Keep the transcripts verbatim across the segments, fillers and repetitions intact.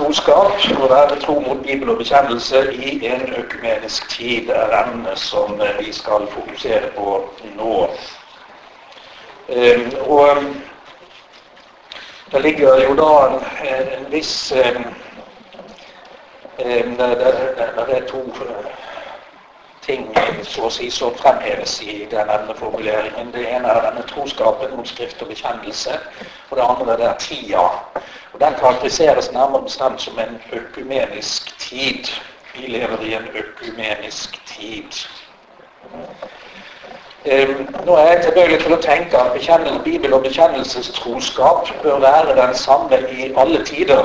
Troskap, å være tro mot Bibel og bekjennelse i en økumenisk tid, er emnet som vi skal fokusere på nå. Og det ligger jo da en, en viss det er to ting så å si som fremheves i den emneformuleringen. Det ene er denne troskapen mot skrift og bekjennelse, og det andre det er tida. Og den karakteriseres nærmere bestemt som en økumenisk tid. Vi lever i en økumenisk tid. Um, nå er jeg tilbøyelig til å tenke at bekjennelse, Bibel og bekjennelsestroskap bør være den samme i alle tider.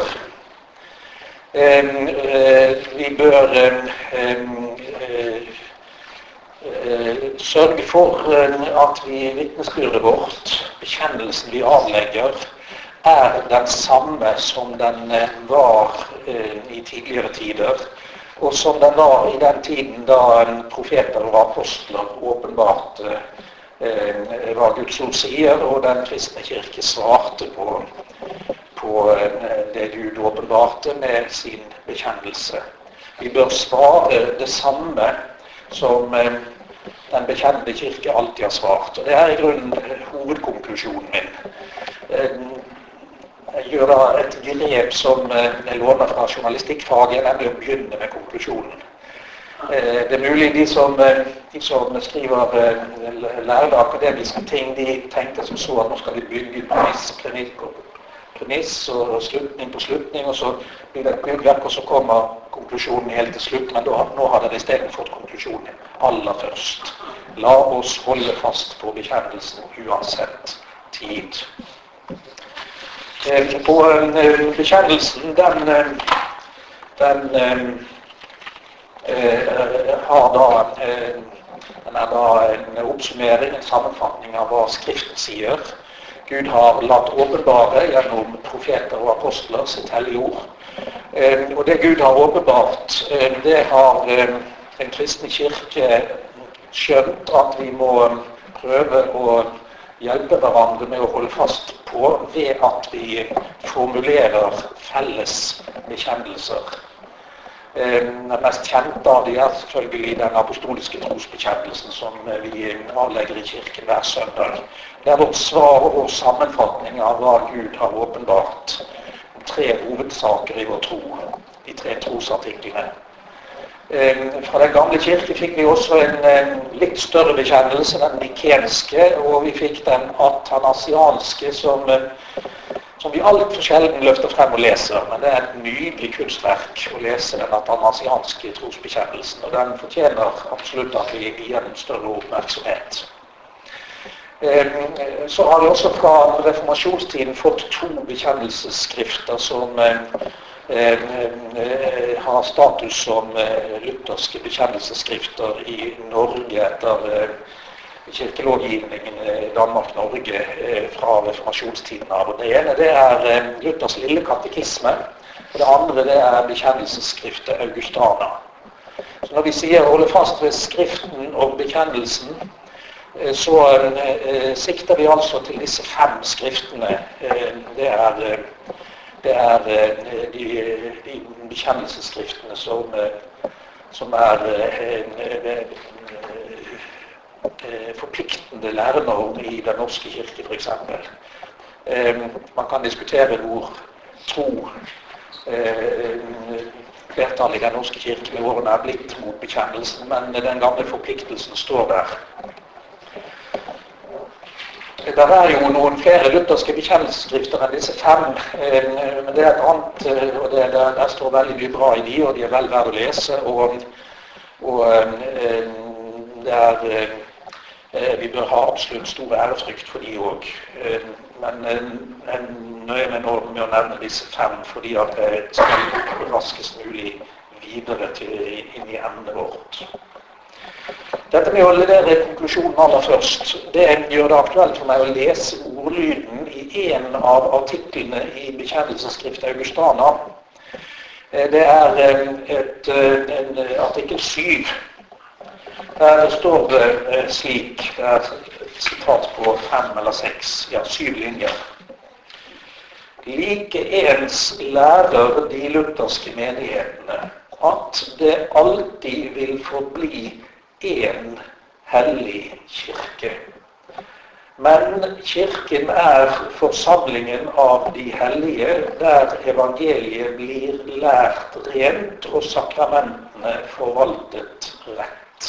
Um, uh, vi bør um, uh, uh, sørge for uh, at vi vitnesbyrdet vårt, bekjennelsen vi avlegger, er den samme som den var eh, i tidligere tider, og som den var i den tiden da profeter og apostler åpenbart eh, hva Guds ord sier, og den kristne kirke svarte på, på eh, det Gud åpenbarte med sin bekjennelse. Vi bør svare det samme som eh, den bekjennende kirke alltid har svart, og det er i grunnen hovedkonklusjonen min. Eh, Jeg gjør da et grep som jeg låner fra journalistikkfaget, nemlig å begynne med konklusjonen. Det er mulig de som, de som skriver lærde akademiske ting, de tenkte som så at nå skal vi bygge premiss, premiss, premiss og slutning på slutning, og så blir det et byggverk, og så kommer konklusjonen helt til slutt. Men da, nå har dere i stedet fått konklusjonen aller først. La oss holde fast på bekjennelsen uansett tid. På bekjennelsen, den, den uh, har da, uh, den er da en oppsummering, en sammenfatning av hva Skriften sier. Gud har latt åpenbare gjennom profeter og apostler sitt hellige ord. Uh, og det Gud har åpenbart, uh, det har uh, den kristne kirke skjønt at vi må prøve å hjelpe hverandre med å holde fast på ved at vi formulerer felles bekjennelser. Den mest kjente av de er selvfølgelig den apostoliske trosbekjennelsen som vi avlegger i kirken hver søndag. Det er vårt svar og sammenfatning av hva Gud har åpenbart. Tre hovedsaker i vår tro, de tre trosartiklene. Fra den gamle kirke fikk vi også en, en litt større bekjennelse, den nikenske, og vi fikk den athanasianske, som, som vi alt for sjelden løfter frem og leser. Men det er et nydelig kunstverk å lese den athanasianske trosbekjennelsen, og den fortjener absolutt at vi gir en større oppmerksomhet. Så har vi også fra reformasjonstiden fått to bekjennelsesskrifter som Eh, eh, har status som eh, lutherske bekjennelsesskrifter i Norge etter eh, kirkelovgivningen i Danmark-Norge eh, fra reformasjonstiden av. Og det ene det er eh, Luthers lille katekisme, og det andre det er bekjennelsesskriftet Augustana. Så når vi sier holde fast ved skriften og bekjennelsen, eh, så eh, sikter vi altså til disse fem skriftene. Eh, det er eh, Det er de, de bekjennelsesskriftene som, som er forpliktende lærenorm i den norske kirke, for eksempel. Man kan diskutere hvor tro flertallet i den norske kirke med årene er blitt mot bekjennelsen, men den gamle forpliktelsen står der. Det er jo noen flere lutherske bekjennelsesskrifter enn disse fem, men det er et annet, og det, det, det står veldig mye bra i de, og de er vel verdt å lese, og, og det er, vi bør ha absolutt stor ærefrykt for de også. Men jeg nøyer meg nå med å nevne disse fem, fordi at jeg skal raskest mulig videre til, inn i emnet vårt. Dette med å levere konklusjonen aller først, det gjør det aktuelt for meg å lese ordlyden i en av artiklene i bekjennelsesskriftet Augustana. Det er et, en artikkel syv. Der står det slik, det er et sitat på fem eller seks, ja, syv linjer. like ens lærer de lutherske menighetene at det alltid vil forbli en hellig kirke. Men kirken er forsamlingen av de hellige, der evangeliet blir lært rent og sakramentene forvaltet rett.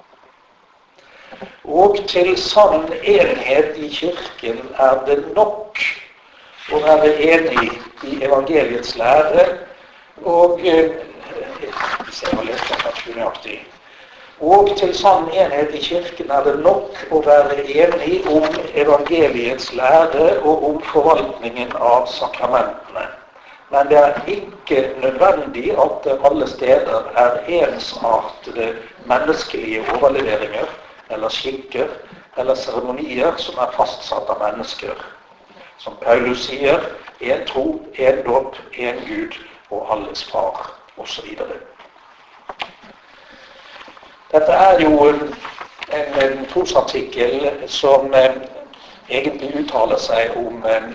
Og til sann enhet i kirken er det nok å være enig i evangeliets lære, og hvis jeg har lest det nøyaktig. Og til sann enhet i kirken er det nok å være enig om evangeliets lære og om forvaltningen av sakramentene. Men det er ikke nødvendig at det alle steder er ensartede menneskelige overleveringer, eller skikker, eller seremonier som er fastsatt av mennesker. Som Paulus sier, en tro, en dåp, en Gud og alles far, og så videre. Dette er jo en, en trosartikkel som eh, egentlig uttaler seg om eh,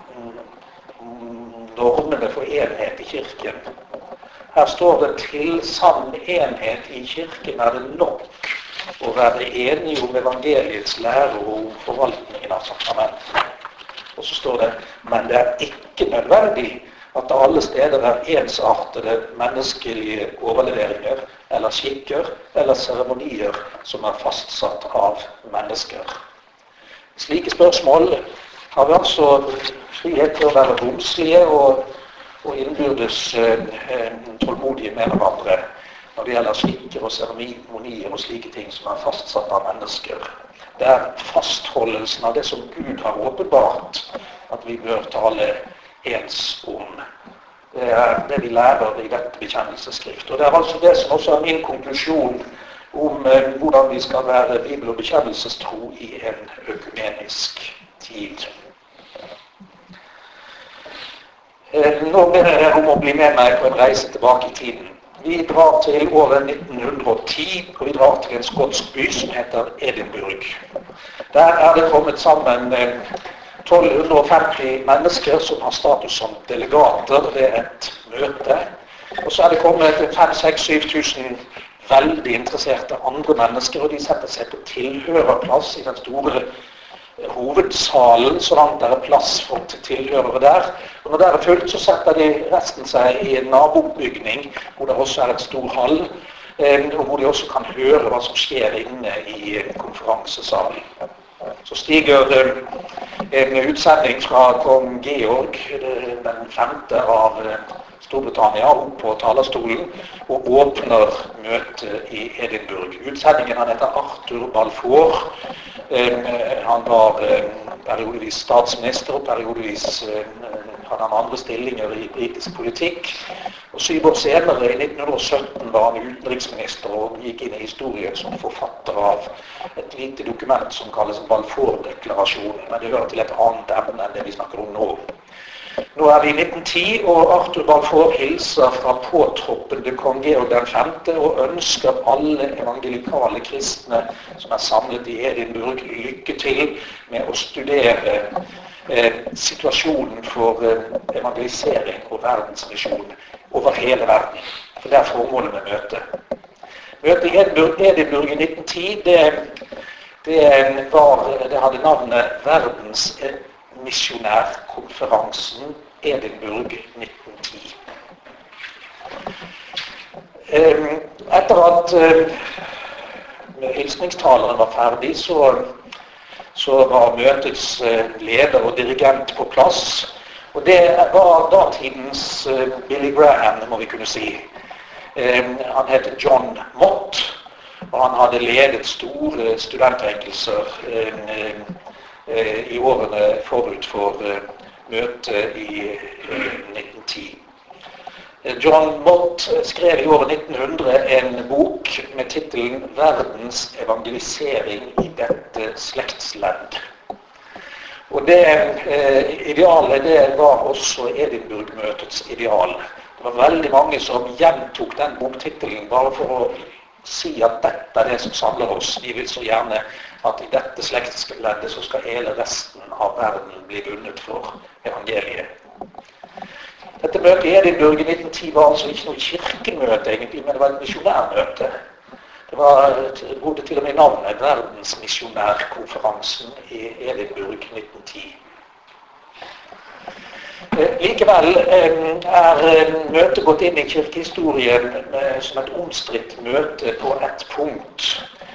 normene for enhet i kirken. Her står det til sann enhet i kirken er det nok å være enige om evangeliets lære og om forvaltningen av sakramentene. Og så står det, men det er ikke nødvendig at det alle steder er ensartede menneskelige overleveringer, eller skikker, eller seremonier som er fastsatt av mennesker. Slike spørsmål har vi altså frihet til å være romslige og, og innbyrdes eh, tålmodige med hverandre når det gjelder skikker og seremonier og slike ting som er fastsatt av mennesker. Det er fastholdelsen av det som Gud har åpenbart at vi bør tale ens om. Det er det vi lærer i dette bekjennelsesskrift. Og det er altså det som også er min konklusjon om eh, hvordan vi skal være bibel- og bekjennelsestro i en økumenisk tid. Eh, nå ber jeg om å bli med meg på en reise tilbake i tiden. Vi drar til året nitten ti, og vi drar til en skotsk by som heter Edinburgh. Der er det kommet sammen eh, tolv femti mennesker som har status som delegater ved et møte. Og så er det kommet fem seks syv tusen veldig interesserte andre mennesker, og de setter seg på tilhørerplass i den store hovedsalen, så langt det er plass for tilhørere der. Og når det er fullt, så setter de resten seg i en nabobygning, hvor det også er en stor hall, og hvor de også kan høre hva som skjer inne i konferansesalen. Så stiger en utsending fra kong Georg, den femte av Storbritannia, opp på talerstolen og åpner møtet i Edinburgh. Utsendingen han heter Arthur Balfour. Han var periodevis statsminister, og periodevis hadde han andre stillinger i britisk politikk. Og syv år senere, i nitten sytten, var han utenriksminister og gikk inn i historien som forfatter av et lite dokument som kalles Balfour-deklarasjonen. Men det hører til et annet emne enn det vi snakker om nå. Nå er vi i nitten ti, og Arthur Balfour hilser fra påtroppende kong Georg den femte og ønsker alle evangelikale kristne som er samlet i Edinburgh lykke til med å studere eh, situasjonen for eh, evangelisering og verdensmisjon over hele verden. For det er formålet med møtet. Møtet i Edinburgh, Edinburgh i nitten ti, det, det, var, det hadde navnet Verdens misjonærkonferansen Edinburgh nitten ti. Etter at hilsningstaleren var ferdig, så, så var møtets leder og dirigent på plass. Og det var datidens Billy Graham, må vi kunne si. Han heter John Mott, og han hadde ledet store studentvenkelser i årene forut for møtet i nitten ti. John Mott skrev i året nitten hundre en bok med titelen «Verdens evangelisering i dette slektsledd». Og det idealet, det var også Edinburgh-møtets ideal. Det var veldig mange som gjentok den boktitelen bare for å si at dette er det som samler oss. Vi vil så gjerne at i dette slektsleddet så skal hele resten av verden bli vunnet for evangeliet. Dette møtet i Edinburgh i nitten ti var altså ikke noe kirkemøte egentlig, men det var et misjonærmøte. Det var, det bodde til og med navnet Verdensmisjonærkonferansen i Edinburgh nitten ti. Likevel er møtet gått inn i kirkehistorien som et omstridt møte på ett punkt.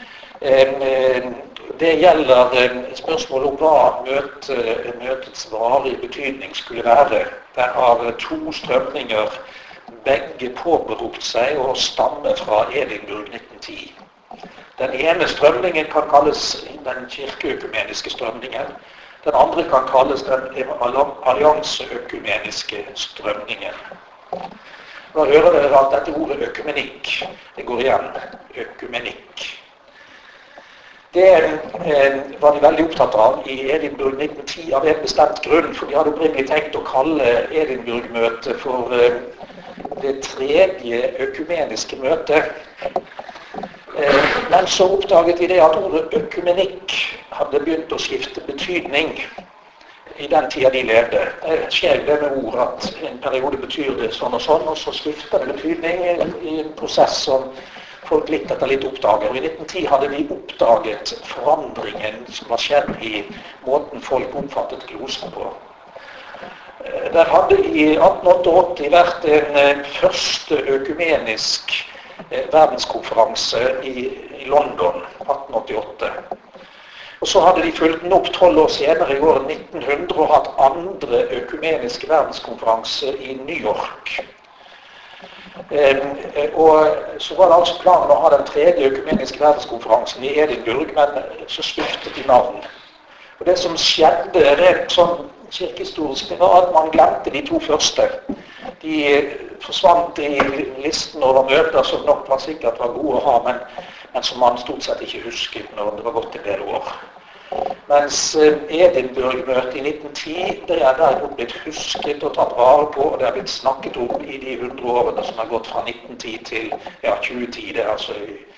Det gjelder spørsmålet om hva møte, møtets varige betydning skulle være. Der har to strømninger begge påberopt seg og stammer fra Edinburgh nitten ti. Den ene strømningen kan kalles den kirkeøkumeniske strømningen. Den andre kan kalles den allianseøkumeniske strømningen. Da hører dere at dette ordet økumenikk, det går igjen, økumenikk. Det var de veldig opptatt av i Edinburgh nitten ti av en bestemt grunn, for de hadde opprinnelig tenkt å kalle Edinburgh-møtet for det tredje økumeniske møtet. Men så oppdaget de det at ordet økumenikk hadde begynt å skifte betydning i den tida de levde. Det skjer det med ord at en periode betyr det sånn og sånn, og så skifter det betydning i en prosess som folk litt etter litt oppdager. I nitten ti hadde de oppdaget forandringen som var skjedd i måten folk oppfattet glosen på. Der hadde i atten åttiåtte vært en første økumenisk verdenskonferanse i, i London, atten åttiåtte. Og så hadde de fulgt den opp tolv år senere, i året nitten hundre, og hatt andre økumeniske verdenskonferanse i New York. Eh, og så var det altså planen å ha den tredje økumeniske verdenskonferansen i Edinburgh, men så skiftet de navn. Og det som skjedde rent sånn kirkehistorisk, det var at man glemte de to første. De forsvant i listen over møter som nok var sikkert var gode å ha, men, men som man stort sett ikke husket når det var gått en del år. Mens Edinburgh-møtet i nitten ti, det er derimot blitt husket og tatt vare på, og det er blitt snakket om i de hundre årene som har gått fra nitten ti til ja, tjue ti. Det er, altså,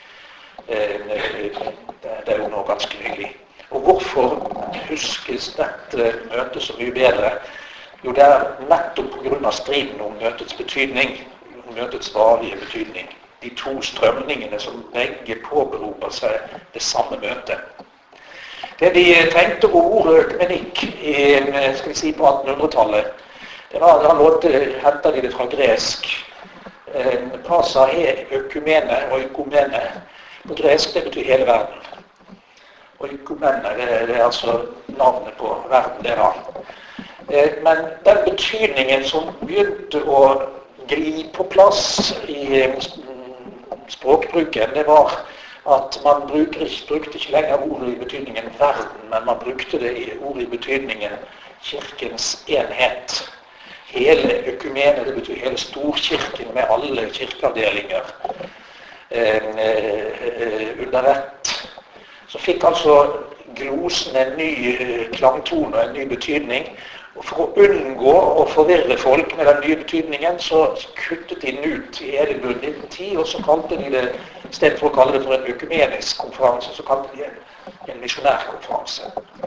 det er jo nå ganske nylig. Og hvorfor huskes dette møtet så mye bedre? Jo, det er nettopp på grunn av striden om møtets betydning, om møtets varige betydning. De to strømningene som begge påberoper seg det samme møtet. Det de tenkte om ordet økumenikk i, skal vi si, på attenhundretallet, det var, da lånte, hentet de det fra gresk. Pasa er økumene og økumene. På gresk det betyr hele verden. Og økumene, det, det er altså navnet på verden det da. Men den betydningen som begynte å gli på plass i språkbruken, det var at man bruker, brukte ikke lenger ordet i betydningen verden, men man brukte det i ordet i betydningen kirkens enhet. Hele økumene, det betyr hele storkirken med alle kirkeavdelinger eh, under ett. Så fikk altså glosen en ny klangtone og en ny betydning. Og for å unngå å forvirre folk med den nye betydningen, så kuttet de den ut i Edinburgh nitten ti, og så kalte de det, i stedet for å kalle det for en økumenisk konferanse, så kalte de en, en misjonærkonferanse.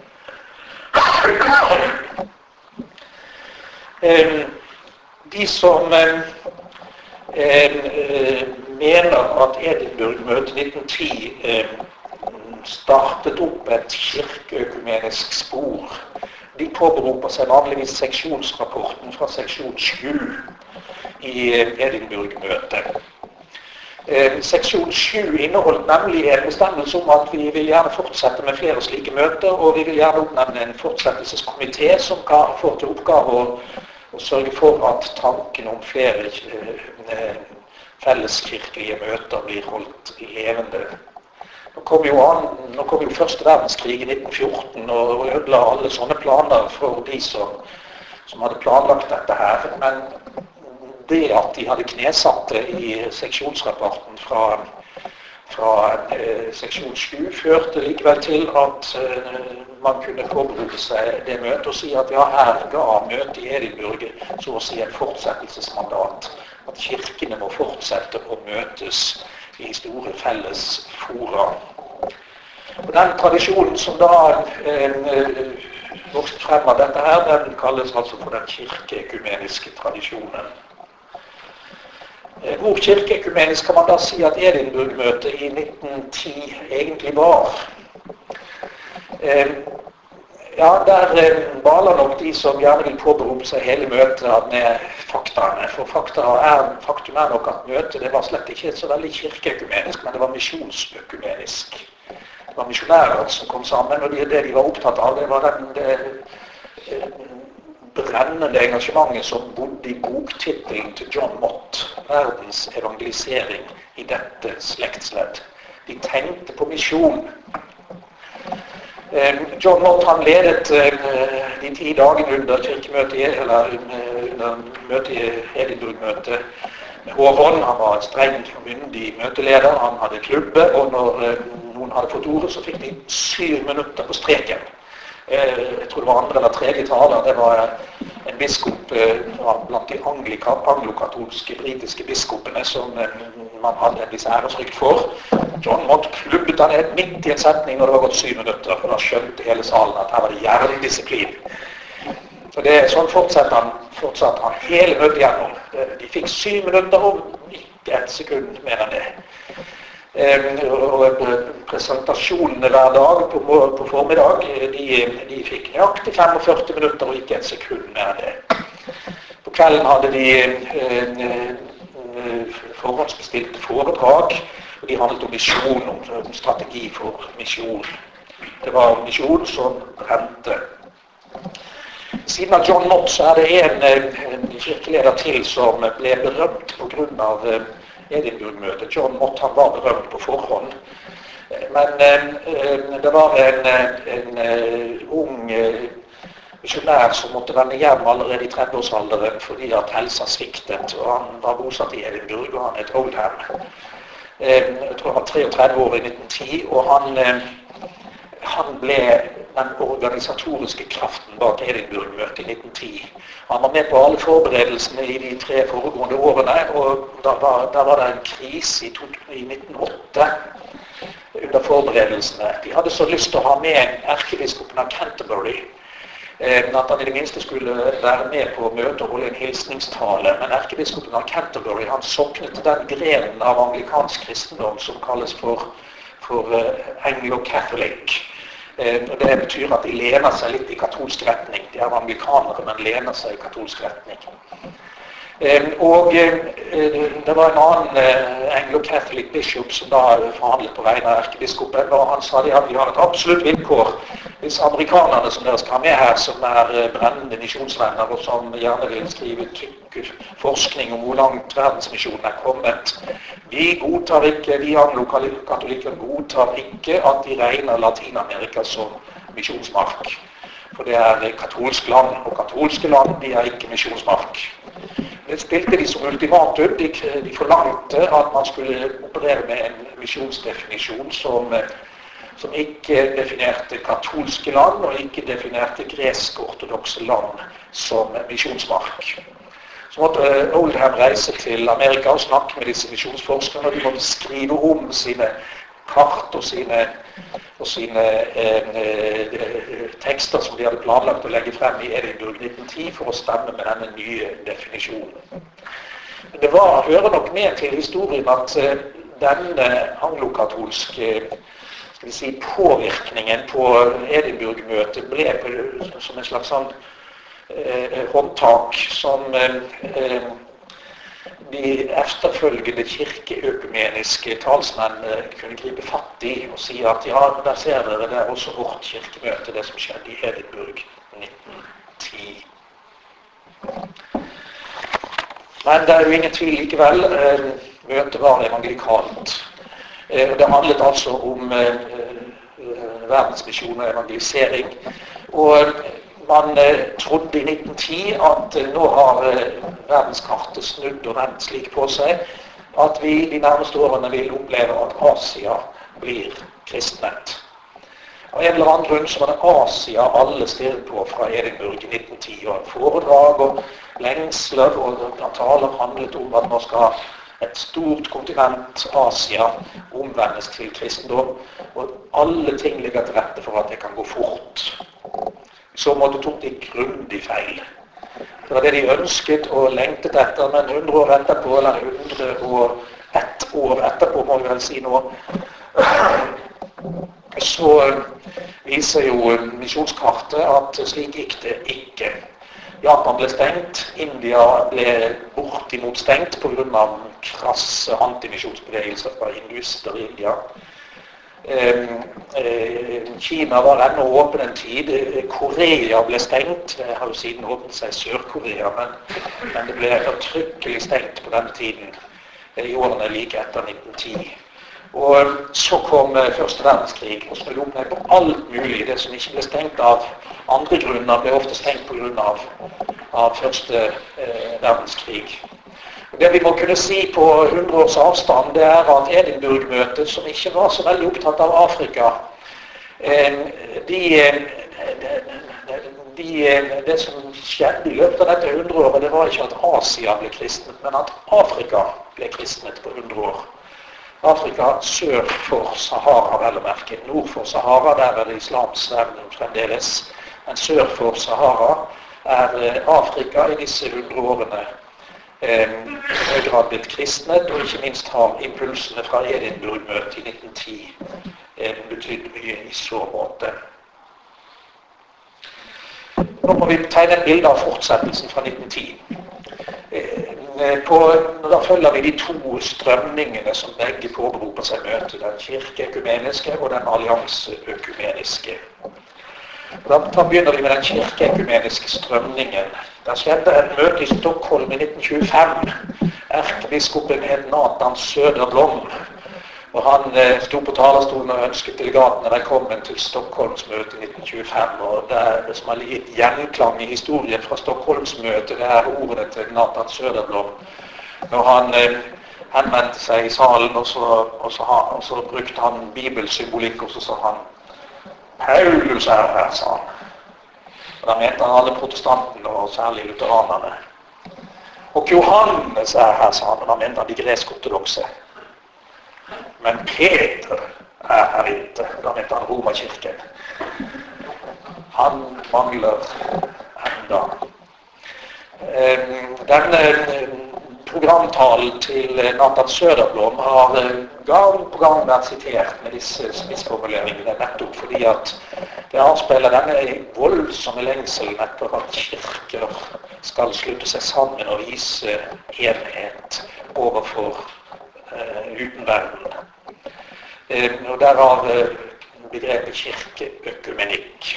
De som mener at Edinburgh-møtet nitten ti startet opp et kirkeøkumenisk spor, de påberoper seg vanligvis seksjonsrapporten fra seksjon sju i Edinburgh-møtet. Seksjon sju inneholdt nemlig en bestemmelse om at vi vil gjerne fortsette med flere slike møter, og vi vil gjerne oppnevne en fortsettelseskomité som kan få til oppgave å, å sørge for at tanken om flere eh, felleskirkelige møter blir holdt levende. Nå kom jo, an, nå kom jo første verdenskrig i nitten fjorten og ødela alle sånne planer for de som, som hadde planlagt dette her. Men det at de hadde knesatt det i seksjonsrapporten fra, fra eh, seksjon sju førte likevel til at eh, man kunne påberope seg det møtet og si at ja, her ga møtet i Edinburgh så å si en fortsettelsesmandat. At kirkene må fortsette å møtes i store felles fora. Og den tradisjonen som da eh, vokst frem av dette her, den kalles altså for den kirkeekumeniske tradisjonen. Hvor kirkeekumenisk kan man da si at Edinburgh-møtet i nitten ti egentlig var? Ja, der baler nok de som gjerne vil påberope seg hele møtet med faktaene. For fakta er, faktum er nok at møtet det var slett ikke så veldig kirkeekumenisk, men det var misjonsøkumenisk. Det var misjonærer som kom sammen, og det de var opptatt av, det var den det, brennende engasjementet som bodde i boktittelen til John Mott, verdens evangelisering i dette slektsledd. De tenkte på misjon. John Mott han ledet de ti dagene under kirkemøtet, eller under møtet i Edinburgh-møtet med hårhånd. Han var en streng og myndig møteleder, han hadde klubbe, og når noen hadde fått ordet, så fikk de syv minutter på streken. Jeg tror det var andre eller tredje taler, det var en biskop blant de anglokatolske britiske biskopene som man hadde en viss æresfrykt for. John Mott klubbet han ned midt i en setning når det var gått syv minutter, for da skjønte hele salen at her var det jerndisiplin. Så det, sånn fortsatte han, fortsatte han hele møtet gjennom. De fikk syv minutter og ikke et sekund mer enn det. Og presentasjonene hver dag på, på formiddag, de, de fikk nøyaktig femogførti minutter og ikke et sekund mer enn det. På kvelden hadde de eh, forhåndsbestilte foredrag, og de handlet om misjon, om strategi for misjon. Det var misjon som brente. Siden av John Mott så er det en, en kirkeleder til som ble berømt på grunn av Edinburgh-møtet. John Mott han var berømt på forhånd. Men eh, det var en, en, en ung eh, misjonær som måtte vende hjem allerede i tretti-årsalderen fordi at helsa sviktet. Og han var bosatt i Edinburgh, og han het Oldham. Eh, jeg tror han var treogtretti år i nitten ti, og han, eh, han ble den organisatoriske kraften bak Edinburgh-møtet i nitten ti. Han var med på alle forberedelsene i de tre foregående årene, og da var, da var det en krise i, to, i nitten åtte under forberedelsene. De hadde så lyst til å ha med erkebiskopen av Canterbury, eh, at han i det minste skulle være med på møtet og holde en hilsningstale, men erkebiskopen av Canterbury han soknet til den grenen av anglikansk kristendom som kalles for, for uh, Anglo-Catholic. Eh, og det betyr at de lener seg litt i katolsk retning. De er amerikanere, men lener seg i katolsk retning. Eh, og eh, det var en annen eh, anglo-catholic bishop som da forhandlet på vegne av erkebiskopen, og han sa at vi har et absolutt vilkår. Hvis amerikanerne som dere skal ha med her, som er eh, brennende misjonsvenner, og som gjerne vil skrive tykk forskning om hvor langt verdensmisjonen er kommet, vi godtar ikke, vi anglo-katolikker godtar ikke at de regner Latinamerika som misjonsmark. For det er katolsk land, og katolske land de er ikke misjonsmark. Det stilte de som ultimatum. De, de forlangte at man skulle operere med en misjonsdefinisjon som, som ikke definerte katolske land, og ikke definerte gresk-ortodokse land som misjonsmark. Så måtte Oldham reise til Amerika og snakke med disse misjonsforskerne, og de måtte skrive om sine kart og sine, og sine eh, eh, tekster som de hadde planlagt å legge frem i Edinburgh nitten ti for å stemme med denne nye definisjonen. Men det var, hører nok med til historien at eh, denne anglokatolske skal vi si, påvirkningen på Edinburgh-møtet ble som en slags sånn Eh, håndtak som eh, de efterfølgende kirkeøkumeniske talsmenn eh, kunne gripe fatt i og si at ja, der ser dere, det er også vårt kirkemøte, det som skjedde i Edinburgh nitten ti. Men det er jo ingen tvil likevel, eh, møtet var evangelikalt. Eh, det handlet altså om eh, verdensmisjon og evangelisering, og man eh, trodde i nitten ti at eh, nå har eh, verdenskartet snudd og vendt slik på seg at vi de nærmeste årene vil oppleve at Asia blir kristnet. Av en eller annen grunn så var det Asia alle stirret på fra Edinburgh i nitten ti, og foredrag og lengsler og taler handlet om at nå skal et stort kontinent, Asia, omvendes til kristendom, og alle ting ligger til rette for at det kan gå fort. så måtte tok de grundig feil. Det var det de ønsket og lengtet etter, men hundre år etterpå, eller hundre og ett år etterpå, må vi vel si nå, så viser jo misjonskartet at slik gikk det ikke. Japan ble stengt, India ble bortimot stengt på grunn av krasse antimisjonsbevegelser fra hinduister i India. Kina var ennå åpen en tid, Korea ble stengt, det har jo siden åpnet seg Sør-Korea, men, men det ble ettertrykkelig stengt på den tiden, i årene like etter nitten ti. Og så kom første verdenskrig, og snudde opp ned på alt mulig. Det som ikke ble stengt av andre grunner, ble ofte stengt på grunn av, av første eh, verdenskrig. Det vi må kunne si på hundre års avstand, det er at Edinburgh-møtet, som ikke var så veldig opptatt av Afrika, de, de, det som skjedde i løpet av dette hundreåret, det var ikke at Asia ble kristnet, men at Afrika ble kristnet på hundre år. Afrika sør for Sahara, vel å merke. Nord for Sahara, der er det islams verden fremdeles. Men sør for Sahara er Afrika i disse hundre årene i høy grad blitt kristnet, og ikke minst har impulsene fra Edinburgh-møtet i nitten ti betydd mye i så måte. Nå må vi tegne et bilde av fortsettelsen fra nitten ti. På, da følger vi de to strømningene som begge påberoper seg møte, den kirkeøkumeniske og den allianseøkumeniske. Da, da begynner vi med den kirkeøkumeniske strømningen. Det skjedde et møte i Stockholm i nitten tjuefem. Erkebiskopen het Nathan Söderblom, og han eh, stod på talerstolen og ønsket delegatene velkommen til Stockholmsmøtet i nitten tjuefem. Og det, er det som har gitt gjenklang i historien fra Stockholmsmøtet, det er ordene til Nathan Söderblom. Når han eh, henvendte seg i salen, og så, og, så, og så brukte han bibelsymbolikk, og så sa han Paulus er her, sa han. Og da mente han alle protestantene, og særlig lutheranerne. Og Johannes er her, sa han, og da mente han de gresk-ortodokse. Men Peter er her ikke, da mente han Romerkirken. Han mangler enda. Denne programtalen til Nathan Söderblom har gang på gang vært sitert med disse spissformuleringene, nettopp fordi at det avspeiler denne voldsomme lengselen etter at kirker skal slutte seg sammen og vise enhet overfor uh, utenverden. Uh, og derav uh, begrepet kirkeøkumenikk.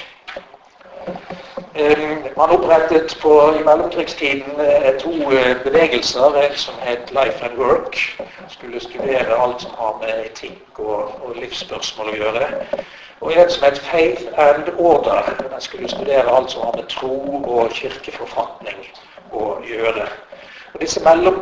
Man opprettet på, i mellomkrigstiden to bevegelser, en som het Life and Work, skulle studere alt som har med etikk og, og livsspørsmål å gjøre, og en som het Faith and Order, den skulle studere alt som har med tro og kirkeforfatning å gjøre. Og disse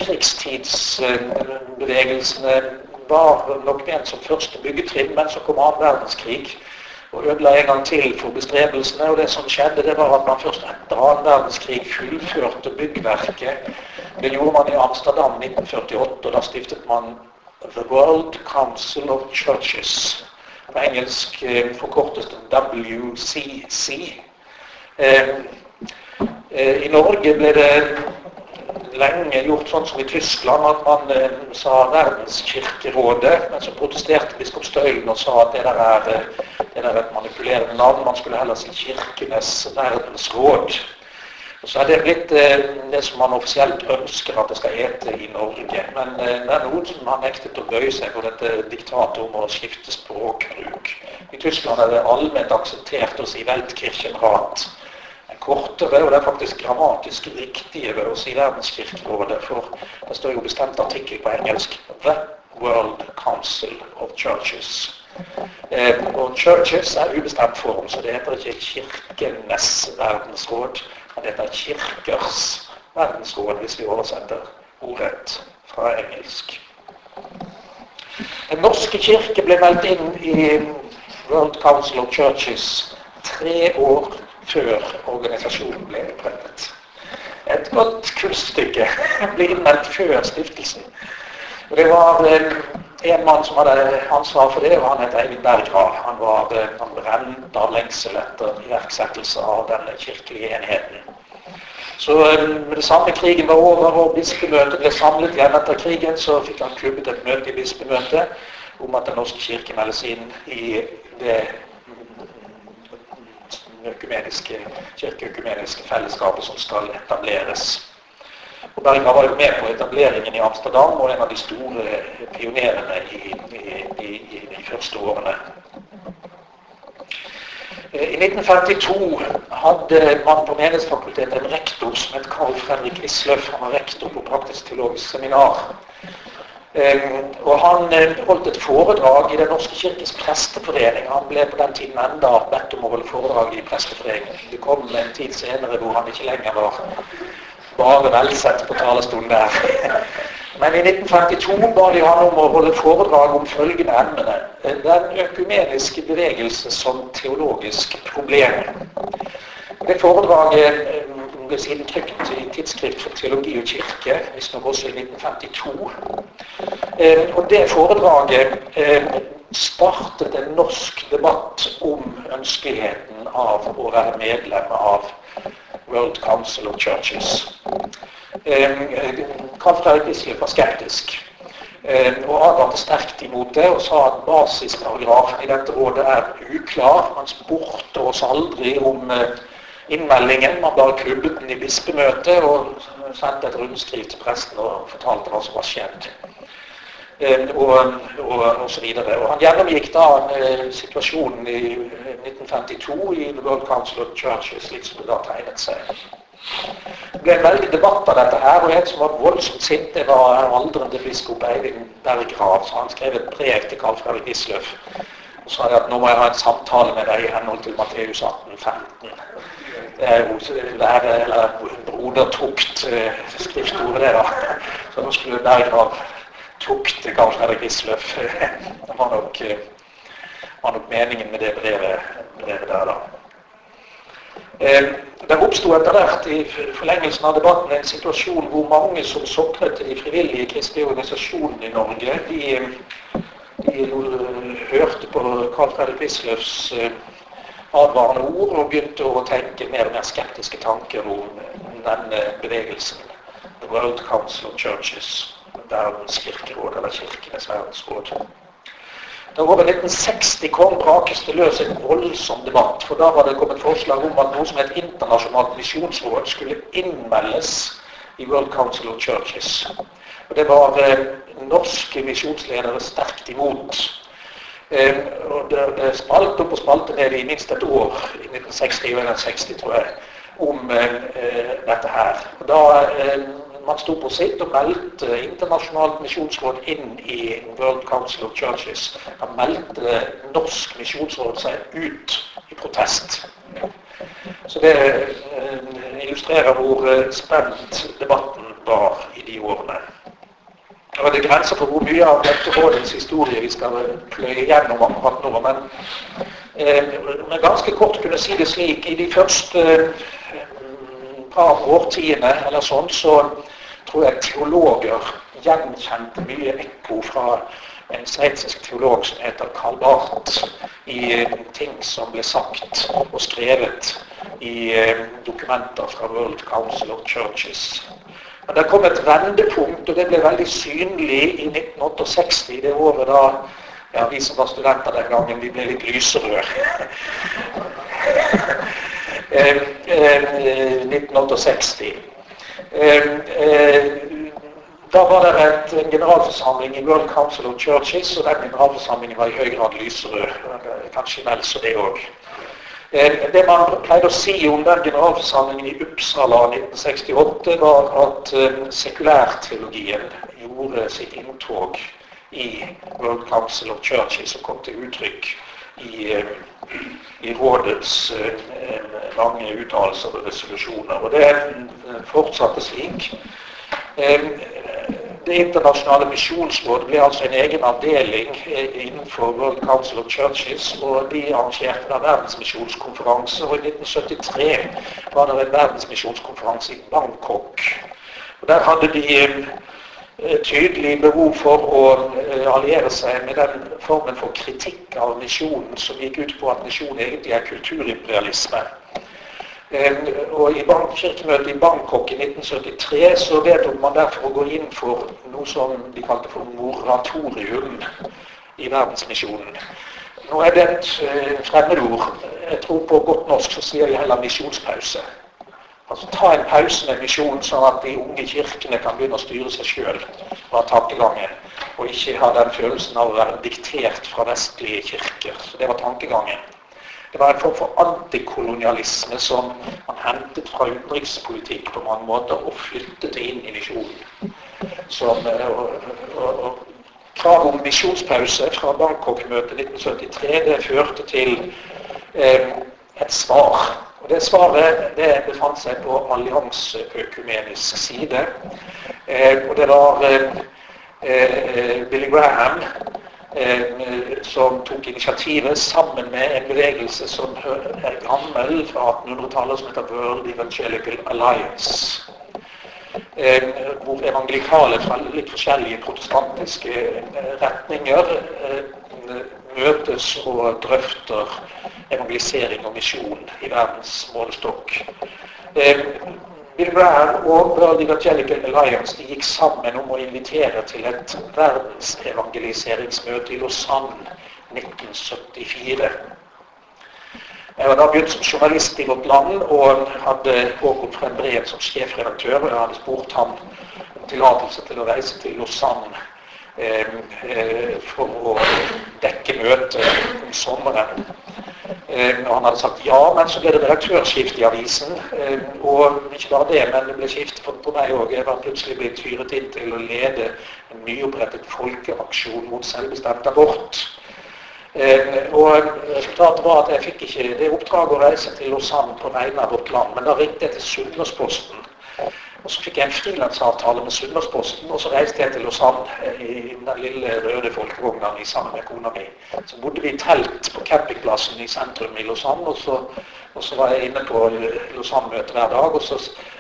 mellomkrigstidsbevegelsene var nok ment som første byggetrinn, men så kom annen verdenskrig, og ødela en gang til for bestrebelsene, og det som skjedde, det var at man først etter annen verdenskrig fullførte byggverket. Det gjorde man i Amsterdam i nitten førtiåtte, og da stiftet man The World Council of Churches. På engelsk forkortes den W C C. I Norge ble det lenge gjort sånn som i Tyskland, at man eh, sa Verdenskirkerådet, men så protesterte biskop Støylen og sa at det der er, det der er et manipulerende navn, man skulle heller si Kirkenes verdensråd. Og så er det blitt eh, det som man offisielt ønsker at det skal hete i Norge, men eh, det er noen som har nektet å bøye seg for dette diktatet om å skifte språkbruk. I Tyskland er det allment akseptert å si Weltkirchenrat. Kortere, og det er faktisk grammatisk riktige ved å si Verdenskirkerådet, for det står jo bestemt artikkel på engelsk The World Council of Churches. Eh, og Churches er ubestemt form, så det heter ikke Kirkenes verdensråd, men det heter Kirkers verdensråd, hvis vi oversetter ordet fra engelsk. Den norske kirke ble meldt inn i World Council of Churches tre år før organisasjonen ble opprettet. Et godt kunststykke ble innmeldt før stiftelsen. Det var en mann som hadde ansvar for det, og han het Eivind Berggrav. Han var han brente av lengsel etter iverksettelse av denne kirkelige enheten. Så med det samme krigen var over, og bispemøtet ble samlet igjen etter krigen, så fikk han klubbet et møte i bispemøtet om at den norske kirke meldes inn i det økumeniske, kirkeøkumeniske fellesskapet som skal etableres. Og Berggrav var jo med på etableringen i Amsterdam, og en av de store pionerene i, i, i, i de første årene. I nitten femtito hadde man på Menighetsfakultetet en rektor som het Carl Fredrik Wisløff. Han var rektor på Praktisk Teologisk Seminar. Og han holdt et foredrag i Den norske kirkes presteforening. Han ble på den tiden enda bedt om å holde foredrag i presteforeningen. Det kom en tid senere hvor han ikke lenger var bare velsett på talerstolen der. Men i nitten femtito ba de han om å holde foredrag om følgende emne: den økumeniske bevegelse som teologisk problem. Det foredraget ble siden trykt i Tidsskrift for teologi og kirke, visstnok også i nitten femtito. Og det foredraget startet en norsk debatt om ønskeligheten av å være medlem av World Council of Churches. Carl Fredrik Wisløff var skeptisk og advarte sterkt imot det og sa at basisparagrafen i dette rådet er uklar. Man spurte oss aldri om innmeldingen, man bare klubbet den i bispemøtet og sendte et rundskriv til presten og fortalte hva som var skjedd. Og, og, og så videre. Og han gjennomgikk da uh, situasjonen i nitten femtito i The World Council of Churches, slik som det da tegnet seg. Det ble en veldig debatt av dette her, og en som var voldsomt sint, det var aldrende biskop Eivind Berggrav, så han skrev et brev til Carl Fredrik Wisløff og sa at nå må jeg ha en samtale med deg i henhold til Matteus atten femten. Det er jo eller brodertukt skriftordet det da, så nå skulle Berggrav tukte Carl Fredrik Wisløff. Det var nok, var nok meningen med det brevet, brevet der da. Det oppstod etter hvert i forlengelsen av debatten en situasjon hvor mange som soknet til de frivillige kristelige organisasjonene i Norge, de, de hørte på Carl Fredrik Wisløffs advarende ord og begynte å tenke mer og mer skeptiske tanker om denne bevegelsen, The World Council of Churches, verdens kirkeråd, eller kirkenes verdensråd. Da over nitten seksti kom brakes det løs en voldsom debatt, for da var det kommet forslag om at noe som et internasjonalt misjonsråd skulle innmeldes i World Council of Churches. Og det var eh, norske misjonsledere sterkt imot. Eh, og det, det spalte opp og spalte ned i minst et år, i nitten seksti og nitten seksti tror jeg, om eh, dette her. Og da eh, man stod på sitt og meldte internasjonalt misjonsråd inn i World Council of Churches. Da meldte norsk misjonsråd seg ut i protest. Så det illustrerer hvor spent debatten var i de årene. Og det er grenser for hvor mye av dette rådets historie vi skal pløye gjennom akkurat nå, men eh, ganske kort kunne si det slik, i de første par årtiene eller sånn, så tror jeg teologer gjenkjente mye ekko fra en sveitsisk teolog som heter Karl Barth i ting som ble sagt og skrevet i dokumenter fra World Council of Churches. Men det kom et vendepunkt, og det ble veldig synlig i nitten sekstiåtte, det året da ja, vi som var studenter den gangen, vi ble litt lyserør. nitten sekstiåtte. Da var det et, en generalforsamling i World Council of Churches, og den generalforsamlingen var i høy grad lyserød, kanskje vel så det også. Det man pleide å si om den generalforsamlingen i Uppsala nitten sekstiåtte var at sekulærteologien gjorde sitt inntog i World Council of Churches og kom til uttrykk i, i rådets mange uttalelser og resolusjoner. Og det fortsatte slik. Det internasjonale misjonsrådet ble altså en egen avdeling innenfor World Council of Churches, og de arrangerte en verdensmisjonskonferanse, og i nitten syttitre var det en verdensmisjonskonferanse i Bangkok. Og der hadde de tydelig behov for å alliere seg med den formen for kritikk av misjonen som gikk ut på at misjonen egentlig er kulturimperialisme. Og i kirkemøtet i Bangkok i nitten syttitre så vedtok man derfor å gå inn for noe som de kalte for moratorium i verdensmisjonen. Nå er det et fremmedord. Jeg tror på godt norsk så sier de heller misjonspause. Altså ta en pause med misjonen sånn at de unge kirkene kan begynne å styre seg selv fra tankegangen, og ikke ha den følelsen av å være diktert fra vestlige kirker. Så det var tankegangen. Det var en form for antikolonialisme som man hentet fra utenrikspolitikk på mange måter og flyttet inn i misjonen. Som, og, og, og krav om misjonspause fra Bangkok-møtet nitten syttitre, det førte til eh, et svar. Og det svaret det befant seg på allianseøkumenisk side. Eh, og det var eh, Billy Graham eh, som tok initiativet sammen med en bevegelse som er gammel fra attenhundretallet, som heter World Evangelical Alliance. Eh, hvor evangelikale fra litt forskjellige protestantiske eh, retninger eh, møtes og drøfter evangelisering og misjon i verdens målestokk. Eh, Bill Graham og World Evangelical Alliance de gikk sammen om å invitere til et verdensevangeliseringmøte i Lausanne nitten syttifire. Jeg var da begynt som journalist i vårt land og hadde Håkon Frembrev som sjefredaktør, og jeg hadde spurt ham om tillatelse til å reise til Lausanne eh, eh, for å dekke møtet om sommeren. Eh, og han hadde sagt ja, men så ble det redaktørskift i avisen, eh, og ikke bare det, men det ble skiftet på meg også. Jeg var plutselig blitt hyret inn til å lede en nyopprettet folkeaksjon mot selvbestemt abort. Eh, og resultatet var at jeg fikk ikke det oppdraget å reise til Lausanne på vegne av vårt land, men da ringte jeg til Sunnmørsposten, og så fikk jeg en frilansavtale med Sunnmørsposten, og så reiste jeg til Lausanne i den lille røde folkevognen sammen med kona mi. Så bodde vi i telt på campingplassen i sentrum i Lausanne, og så, og så var jeg inne på Lausanne-møtet hver dag, og så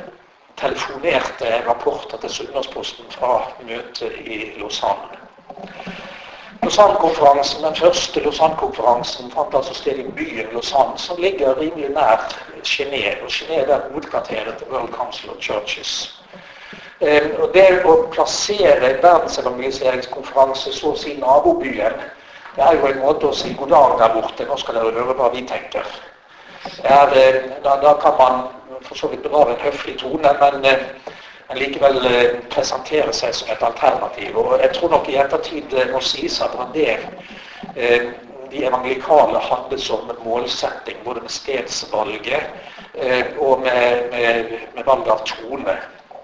telefonerte jeg rapporter til Sunnmørsposten fra møtet i Lausanne. Lausanne-konferansen, den første Lausanne-konferansen fant altså sted i byen Lausanne, som ligger rimelig nær Genève, og Genève er hovedkvarteret til World Council of Churches. Eh, og det å plassere en verdensevangeliseringskonferanse så å si nabobyen, det er jo en måte å si god dag der borte, nå skal dere høre hva vi tenker. Er, da, da kan man for så vidt bevare en høflig tone, men eh, men likevel eh, presentere seg som et alternativ. Og jeg tror nok i ettertid må sies at det eh, de evangelikale hadde som målsetting, både med stedsvalget eh, og med, med, med valg av tone.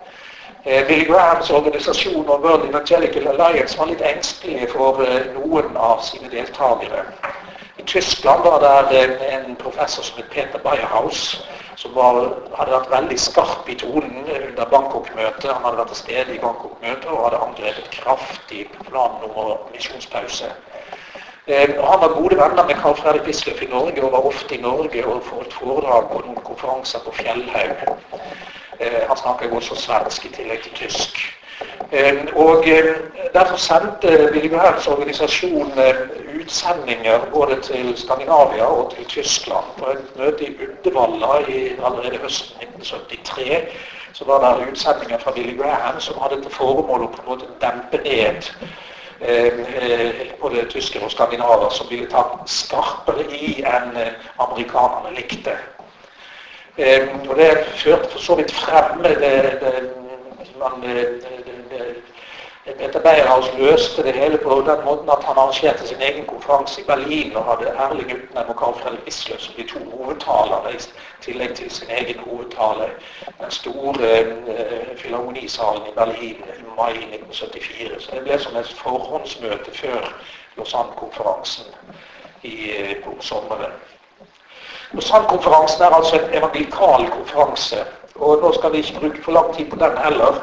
Eh, Billy Grahams organisasjon og World Evangelical Alliance var litt engstelige for eh, noen av sine deltagere. I Tyskland var det en professor som het Peter Bayerhaus, som var, hadde vært veldig skarp i tonen under Bangkok-møtet. Han hadde vært til stede i Bangkok-møtet og hadde angrepet kraftig planen om misjonspause. Eh, han var gode venner med Carl Fredrik Wisløff i Norge, og var ofte i Norge og for et foredrag på noen konferanser på Fjellhaug. Eh, han snakket jo også svensk i tillegg til tysk. Eh, og eh, derfor sendte Billy Grahams organisasjon eh, utsendinger både til Skandinavia og til Tyskland. På et møte i Uddevalla i allerede høsten nitten syttitre så var det utsendinger fra Billy Graham som hadde til formål å på en måte dempe ned eh, både tyskere og skandinaver som ville ta skarpere i enn eh, amerikanerne likte. Eh, og det førte for så vidt frem det, det, man, det, det, Peter Bayerhaus løste det hele på den måten at han arrangerte sin egen konferanse i Berlin og hadde Erling Utnem og Carl Fredrik Wisløff som de to hovedtalere i tillegg til sin egen hovedtale. Den store eh, filharmonisalen i Berlin i mai nitten syttifire. Så det ble som et forhåndsmøte før Lausanne-konferansen i, på sommeren. Lausanne-konferansen er altså en evangelikal konferanse, og nå skal vi ikke bruke for lang tid på den heller.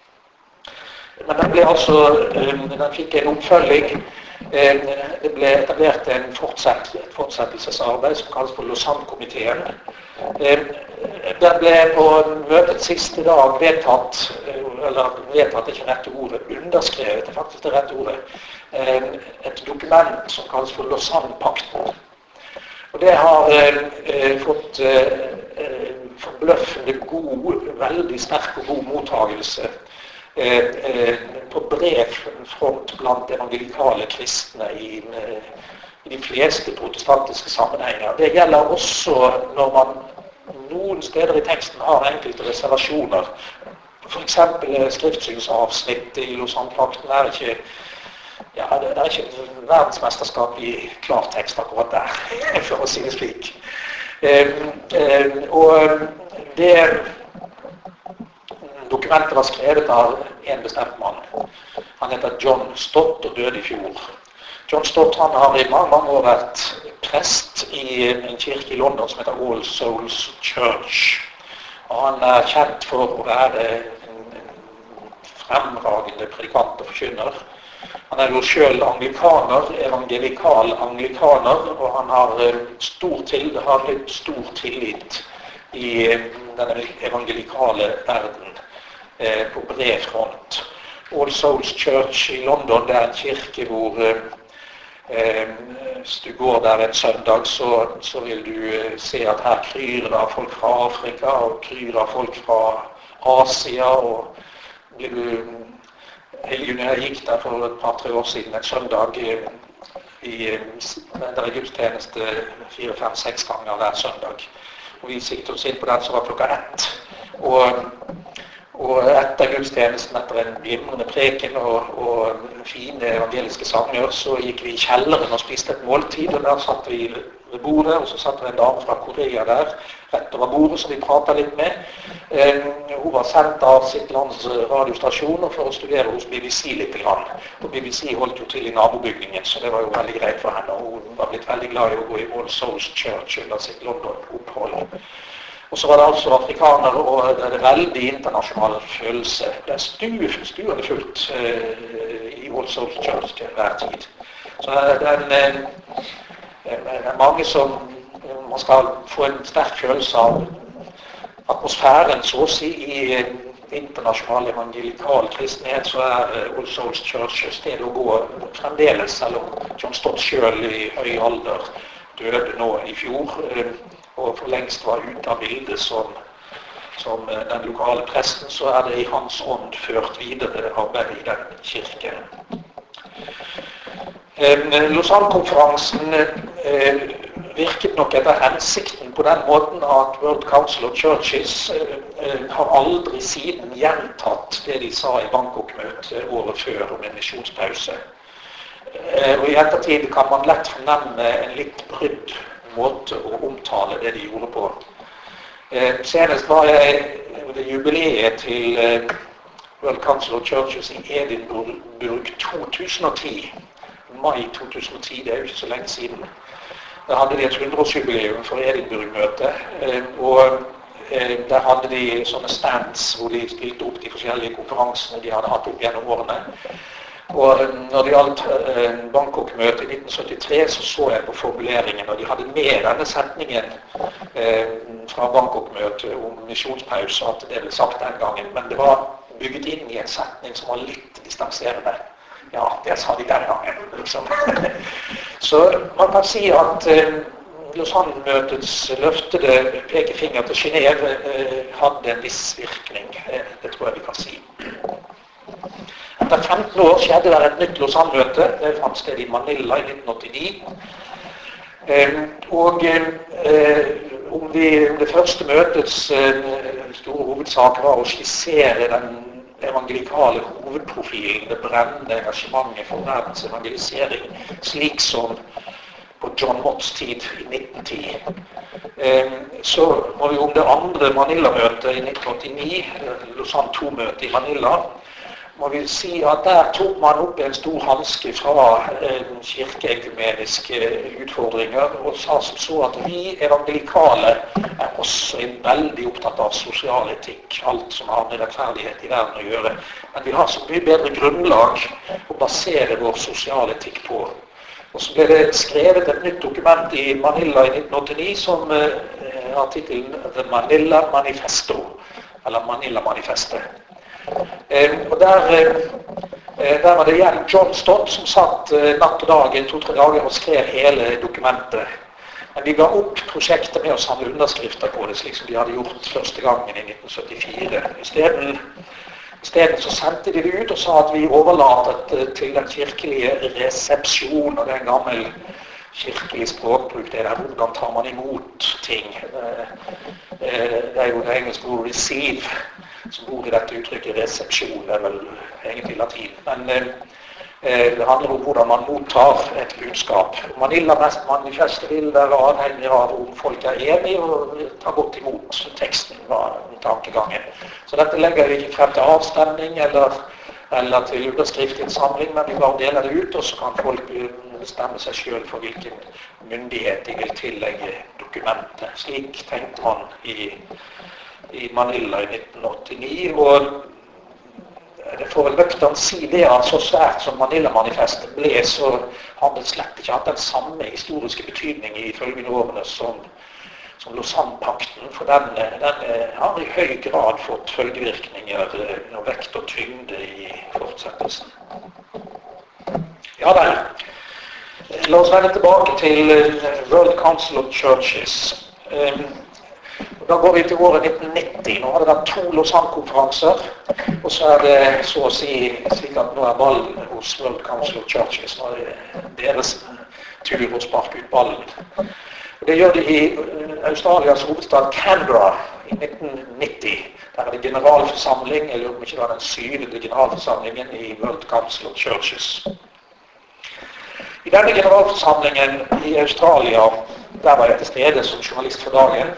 Men den ble altså, den fikk en oppfølging. Det ble etablert en fortsett, et fortsettelsesarbeid som kalles for Lausanne-komiteen. Den ble på møtets siste dag vedtatt eller vedtatt ikke rette ordet, underskrevet det er faktisk det rette ordet, et dokument som kalles for Lausanne-pakten. Og det har eh, fått eh, forbløffende god, veldig sterk og god mottagelse eh, eh, på bred front blant evangelikale kristne i, i de fleste protestantiske sammenhenger. Det gjelder også når man noen steder i teksten har enkelte reservasjoner. For eksempel skriftsynsavsnitt i Lausanne-pakten er ikke Ja, det er ikke verdensmesterskap i klartekst akkurat der, for å si det slik. Um, um, og det dokumentet var skrevet av en bestemt mann. Han heter John Stott og døde i fjor. John Stott han har i mange, mange år vært prest i en kirke i London som heter All Souls Church. Og han er kjent for å være en, en fremragende predikant og forkynner. Han er jo selv anglikaner, evangelikal anglikaner, og han har stor, til, har litt stor tillit i den evangelikale verden eh, på bred front. All Souls Church i London, det er en kirke hvor eh, hvis du går der en søndag, så, så vil du eh, se at her kryr av folk fra Afrika, og kryr av folk fra Asia, og blir du Helgen jeg gikk der for et par-tre år siden en søndag i, i der er gudstjeneste fire, fem, seks ganger hver søndag. Og vi siktet oss inn på den som var klokka ett. Og, og etter gudstjenesten, etter en glimrende preken og, og fine evangeliske sanger, så gikk vi i kjelleren og spiste et måltid, og der satt vi ved bordet, og så satt det en dame fra Korea der, rett over bordet, som vi pratet litt med. Eh, hun var sendt av sitt lands radiostasjoner for å studere hos B B C litt grann. Og B B C holdt jo til i nabobygningen, så det var jo veldig greit for henne. Og hun var blitt veldig glad i å gå i All Souls Church under sitt London-opphold. Og så var det altså afrikanere, og det er veldig internasjonal følelse. Det er stu, stuende fullt eh, i All Souls Church til hver tid. Så det er en, det er mange som man skal få en sterk følelse av atmosfæren, så å si, i internasjonal evangelikal kristenhet, så er All Souls Church stedet å gå fremdeles, selv om John Stott selv i høy alder døde nå i fjor, og for lengst var ute av bildet som, som den lokale presten, så er det i hans ånd ført videre arbeid i den kirken. Lausanne-konferansen eh, virket nok etter hensikten på den måten at World Council of Churches eh, har aldri siden gjentatt det de sa i Bangkok-møtet året før om en misjonspause. Eh, og i ettertid kan man lett fornemme en litt brydd måte å omtale det de gjorde på. Eh, senest var jeg det jubileet til eh, World Council of Churches i Edinburgh to tusen og ti. Mai to tusen og ti, det er jo ikke så lenge siden. Da hadde de et hundreårsjubileum for Edinburgh-møtet, og der hadde de sånne stands hvor de spilte opp de forskjellige konferansene de hadde hatt opp gjennom årene. Og når det gjaldt Bangkok-møtet i nitten syttitre, så så jeg på formuleringen, og de hadde med denne setningen fra Bangkok-møtet om misjonspause, at det ble sagt den gangen, men det var bygget inn i en setning som var litt distanserende. Ja, det sa de den gangen, liksom. Så man kan si at eh, Lausanne-møtets løftede pekefinger til Genève eh, hadde en viss virkning. Eh, det tror jeg vi kan si. Etter femten år skjedde det et nytt Lausanne-møte. Det fant sted i Manila i nitten åttini. Eh, og eh, om, de, om det første møtets eh, store hovedsak var å skissere den evangelikale hovedprofilen, det brennende engasjementet for verdens evangelisering, slik som på John Motts tid i nitten ti. Så må vi om det andre Manila-møtet i nitten åttini, Lausanne to-møtet i Manila, må vi si at der tok man opp en stor hanske fra kirkeekumeniske utfordringer og sa som så at vi evangelikale er også veldig opptatt av sosial etikk, alt som har med rettferdighet i verden å gjøre. Men vi har så mye bedre grunnlag å basere vår sosiale etikk på. Og så ble det skrevet et nytt dokument i Manila i nitten åttini som har titelen The Manila Manifesto, eller Manila Manifestet. Og der, der var det igjen John Stott som satt natt og dag, to-tre dager og skrev hele dokumentet. Men de ga opp prosjektet med å samle underskrifter på det, slik som de hadde gjort første gangen i nitten syttifire. I stedet, i stedet så sendte de det ut og sa at vi overlatet til den kirkelige resepsjon, og det er en gammel kirkelig språkbruk, det der hvordan tar man imot ting. Det er jo det engelske ordet receive, som bor i dette uttrykket resepsjon, det er vel egentlig latin. Men eh, det handler om hvordan man mottar et budskap. Manila-manifestet vil være avhengig av om folk er enige og tar godt imot teksten, var tankegangen. Så dette legger vi ikke frem til avstemning eller, eller til underskriftinnsamling, men vi bare deler det ut, og så kan folk bestemme seg selv for hvilken myndighet de vil tillegge dokumentet. Slik tenkte man i i Manila i nitten åttini, og det får vel nøkternt si det at så svært som Manila-manifestet ble, så har det slett ikke hatt den samme historiske betydning i følgende årene som, som Lausanne-pakten, for den, den har i høy grad fått følgevirkninger og vekt og tyngde i fortsettelsen. Ja vel, la oss vende tilbake til World Council of Churches. Da går vi til året nitten nitti. Nå har det vært to Lausanne-konferanser, og så er det så å si slik at nå er ballen hos World Council of Churches. Nå er det deres tur å sparke ut ballen. Og det gjør de i Australias hovedstad Canberra i nitten nitti. Der er det generalforsamling, eller om ikke det var den syvende generalforsamlingen i World Council of Churches. I denne generalforsamlingen i Australia, der var jeg til stede som journalist for dagen.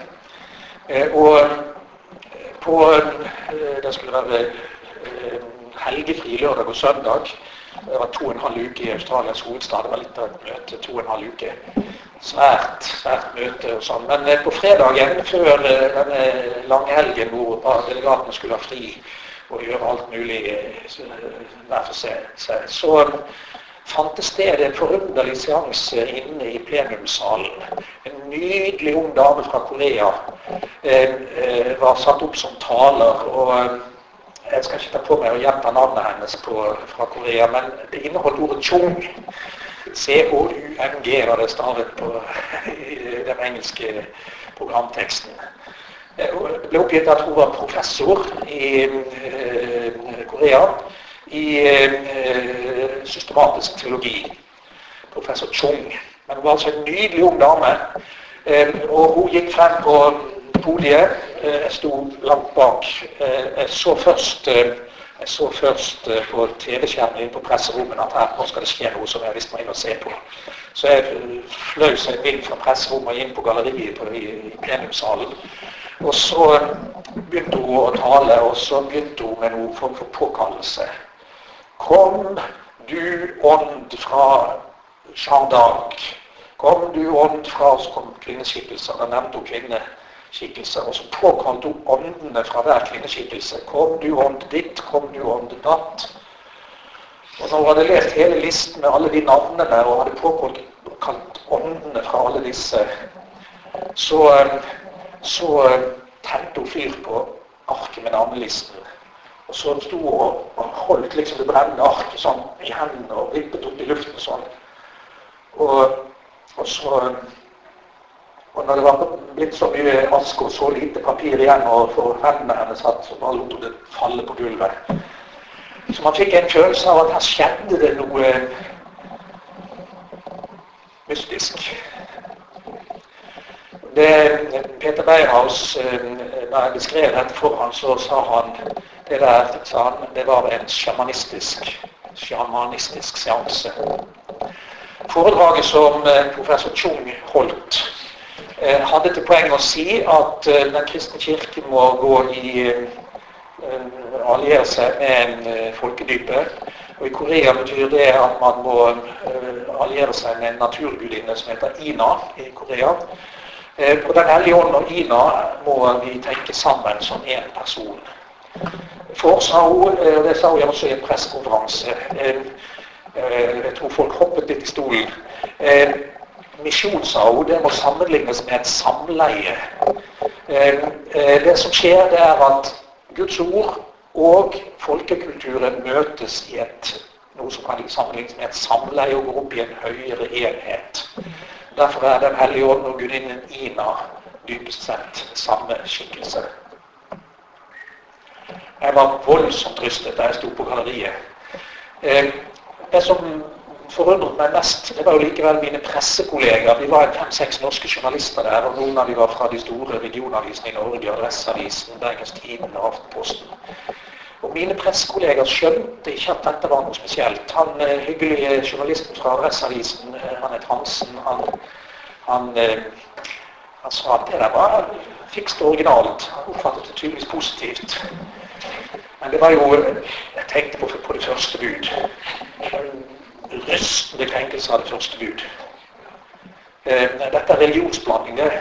Og på, det skulle være helgefri lørdag og søndag, det var to og en halv uke i Australias hovedstad, det var litt av et møte, to og en halv uke, svært, svært møte og sånn. Men på fredagen, før denne lange helgen hvor delegatene skulle ha fri og gjøre alt mulig hver for seg, så fant det sted en forunderlig seanse inne i plenumssalen. En nydelig ung dame fra Korea eh, eh, var satt opp som taler, og eh, jeg skal ikke ta på meg å gjenta navnet hennes på, fra Korea, men det inneholdt ordet Chung. C H U N G var det stavet på den engelske programteksten. Det ble oppgitt at hun var professor i eh, Korea, i eh, systematisk teologi, professor Chung. Men hun var altså en nydelig ung dame, eh, og hun gikk frem på podiet. Eh, jeg sto langt bak. Eh, jeg så først, eh, jeg så først eh, på T V-skjermen inn på presserommet at her, nå skal det skje noe som jeg visste meg inn å se på. Så jeg fløy seg inn fra presserommet og inn på galleriet på, i, i plenumssalen. Og så begynte hun å tale, og så begynte hun med noe form for påkallelse. Kom du ånd fra Jeanne d'Arc. Kom du ånd fra, så kom kvinneskikkelser. Da nevnte hun kvinneskikkelser, og så påkalte hun åndene fra hver kvinneskikkelse. Kom du ånd ditt, kom du ånd datt. Og når hun hadde lest hele listen med alle de navnene, og hadde påkalt åndene fra alle disse, så, så tente hun fyr på arket med navnelisten. Og så sto hun og holdt liksom det brennende arket sånn i hendene og vippet opp i luften sånn. Og, og så, og når det var blitt så mye aske og så lite papir igjen og for hendene hennes satt, så bare lot hun det falle på gulvet. Så man fikk en følelse av at her skjedde det noe mystisk. Det, Peter Beierhaus, da jeg beskrev dette for han, så sa han det der, sa han, det var en shamanistisk, shamanistisk seanse. Foredraget som professor Chung holdt, hadde til poeng å si at den kristne kirke må gå i, alliere seg med en folkedype. Og i Korea betyr det at man må alliere seg med en naturgudinne som heter Ina i Korea. På den hellige ånd og Ina må vi tenke sammen som en person. For, sa hun, det sa hun også i en pressekonferanse, jeg tror folk hoppet litt i stolen, misjon, sa hun, det må sammenlignes med et samleie. Det som skjer, det er at Guds ord og folkekulturen møtes i et, noe som kan sammenlignes med et samleie og gå opp i en høyere enhet. Derfor er den hellige ånd og gudinnen Ina dypest sett samme skikkelse. Jeg var voldsomt rystet da jeg sto på galleriet. Eh, det som forundret meg mest, det var jo likevel mine pressekolleger. Vi var fem-seks norske journalister der, og noen av de var fra de store regionavisene i Norge, Adresseavisen, Bergens Tidende og Aftenposten. Og mine pressekolleger skjønte ikke at dette var noe spesielt. Han eh, hyggelige journalisten fra Adresseavisen, eh, han het Hansen, han, han, eh, han sa at det der var fikst og originalt. Han oppfattet det tydeligvis positivt. Men det var jo, jeg tenkte på, på det første bud. Rystende krenkelse av det første bud. Eh, dette er religionsblanding, det.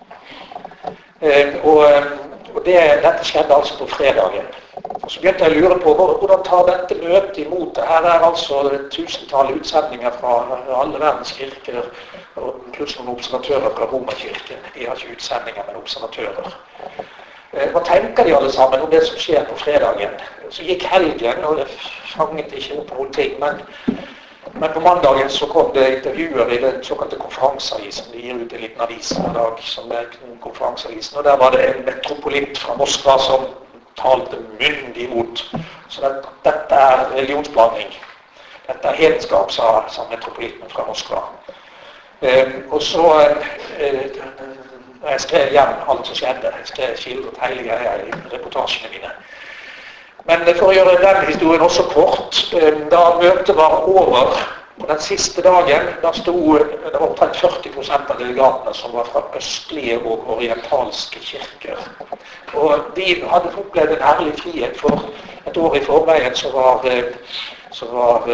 Eh, og og det, dette skjedde altså på fredagen. Og så begynte jeg å lure på hvordan tar dette møtet imot det. Her er altså tusentall utsendinger fra alle verdens kirker, og pluss noen observatører fra Romerkirken. De har ikke utsendinger, men observatører. Hva tenker de alle sammen om det som skjer på fredagen? Så gikk helgen, og det fanget ikke opp noen ting, men, men på mandagen så kom det intervjuer i den såkalte konferanseavisen. De gir ut en liten avis hver dag som er konferanseavisen, og der var det en metropolitt fra Moskva som talte myndig imot. Så det, dette er religionsblanding. Dette er hedenskap, sa, sa metropolitten fra Moskva. Eh, og så eh, jeg skrev igjen alt som skjedde. Jeg skrev skildret hele greia i reportasjene mine. Men for å gjøre den historien også kort, da møtet var over på den siste dagen, da stod det var omtrent førti prosent av delegatene som var fra østlige og orientalske kirker. Og de hadde opplevd en herlig frihet, for et år i forveien så var, så var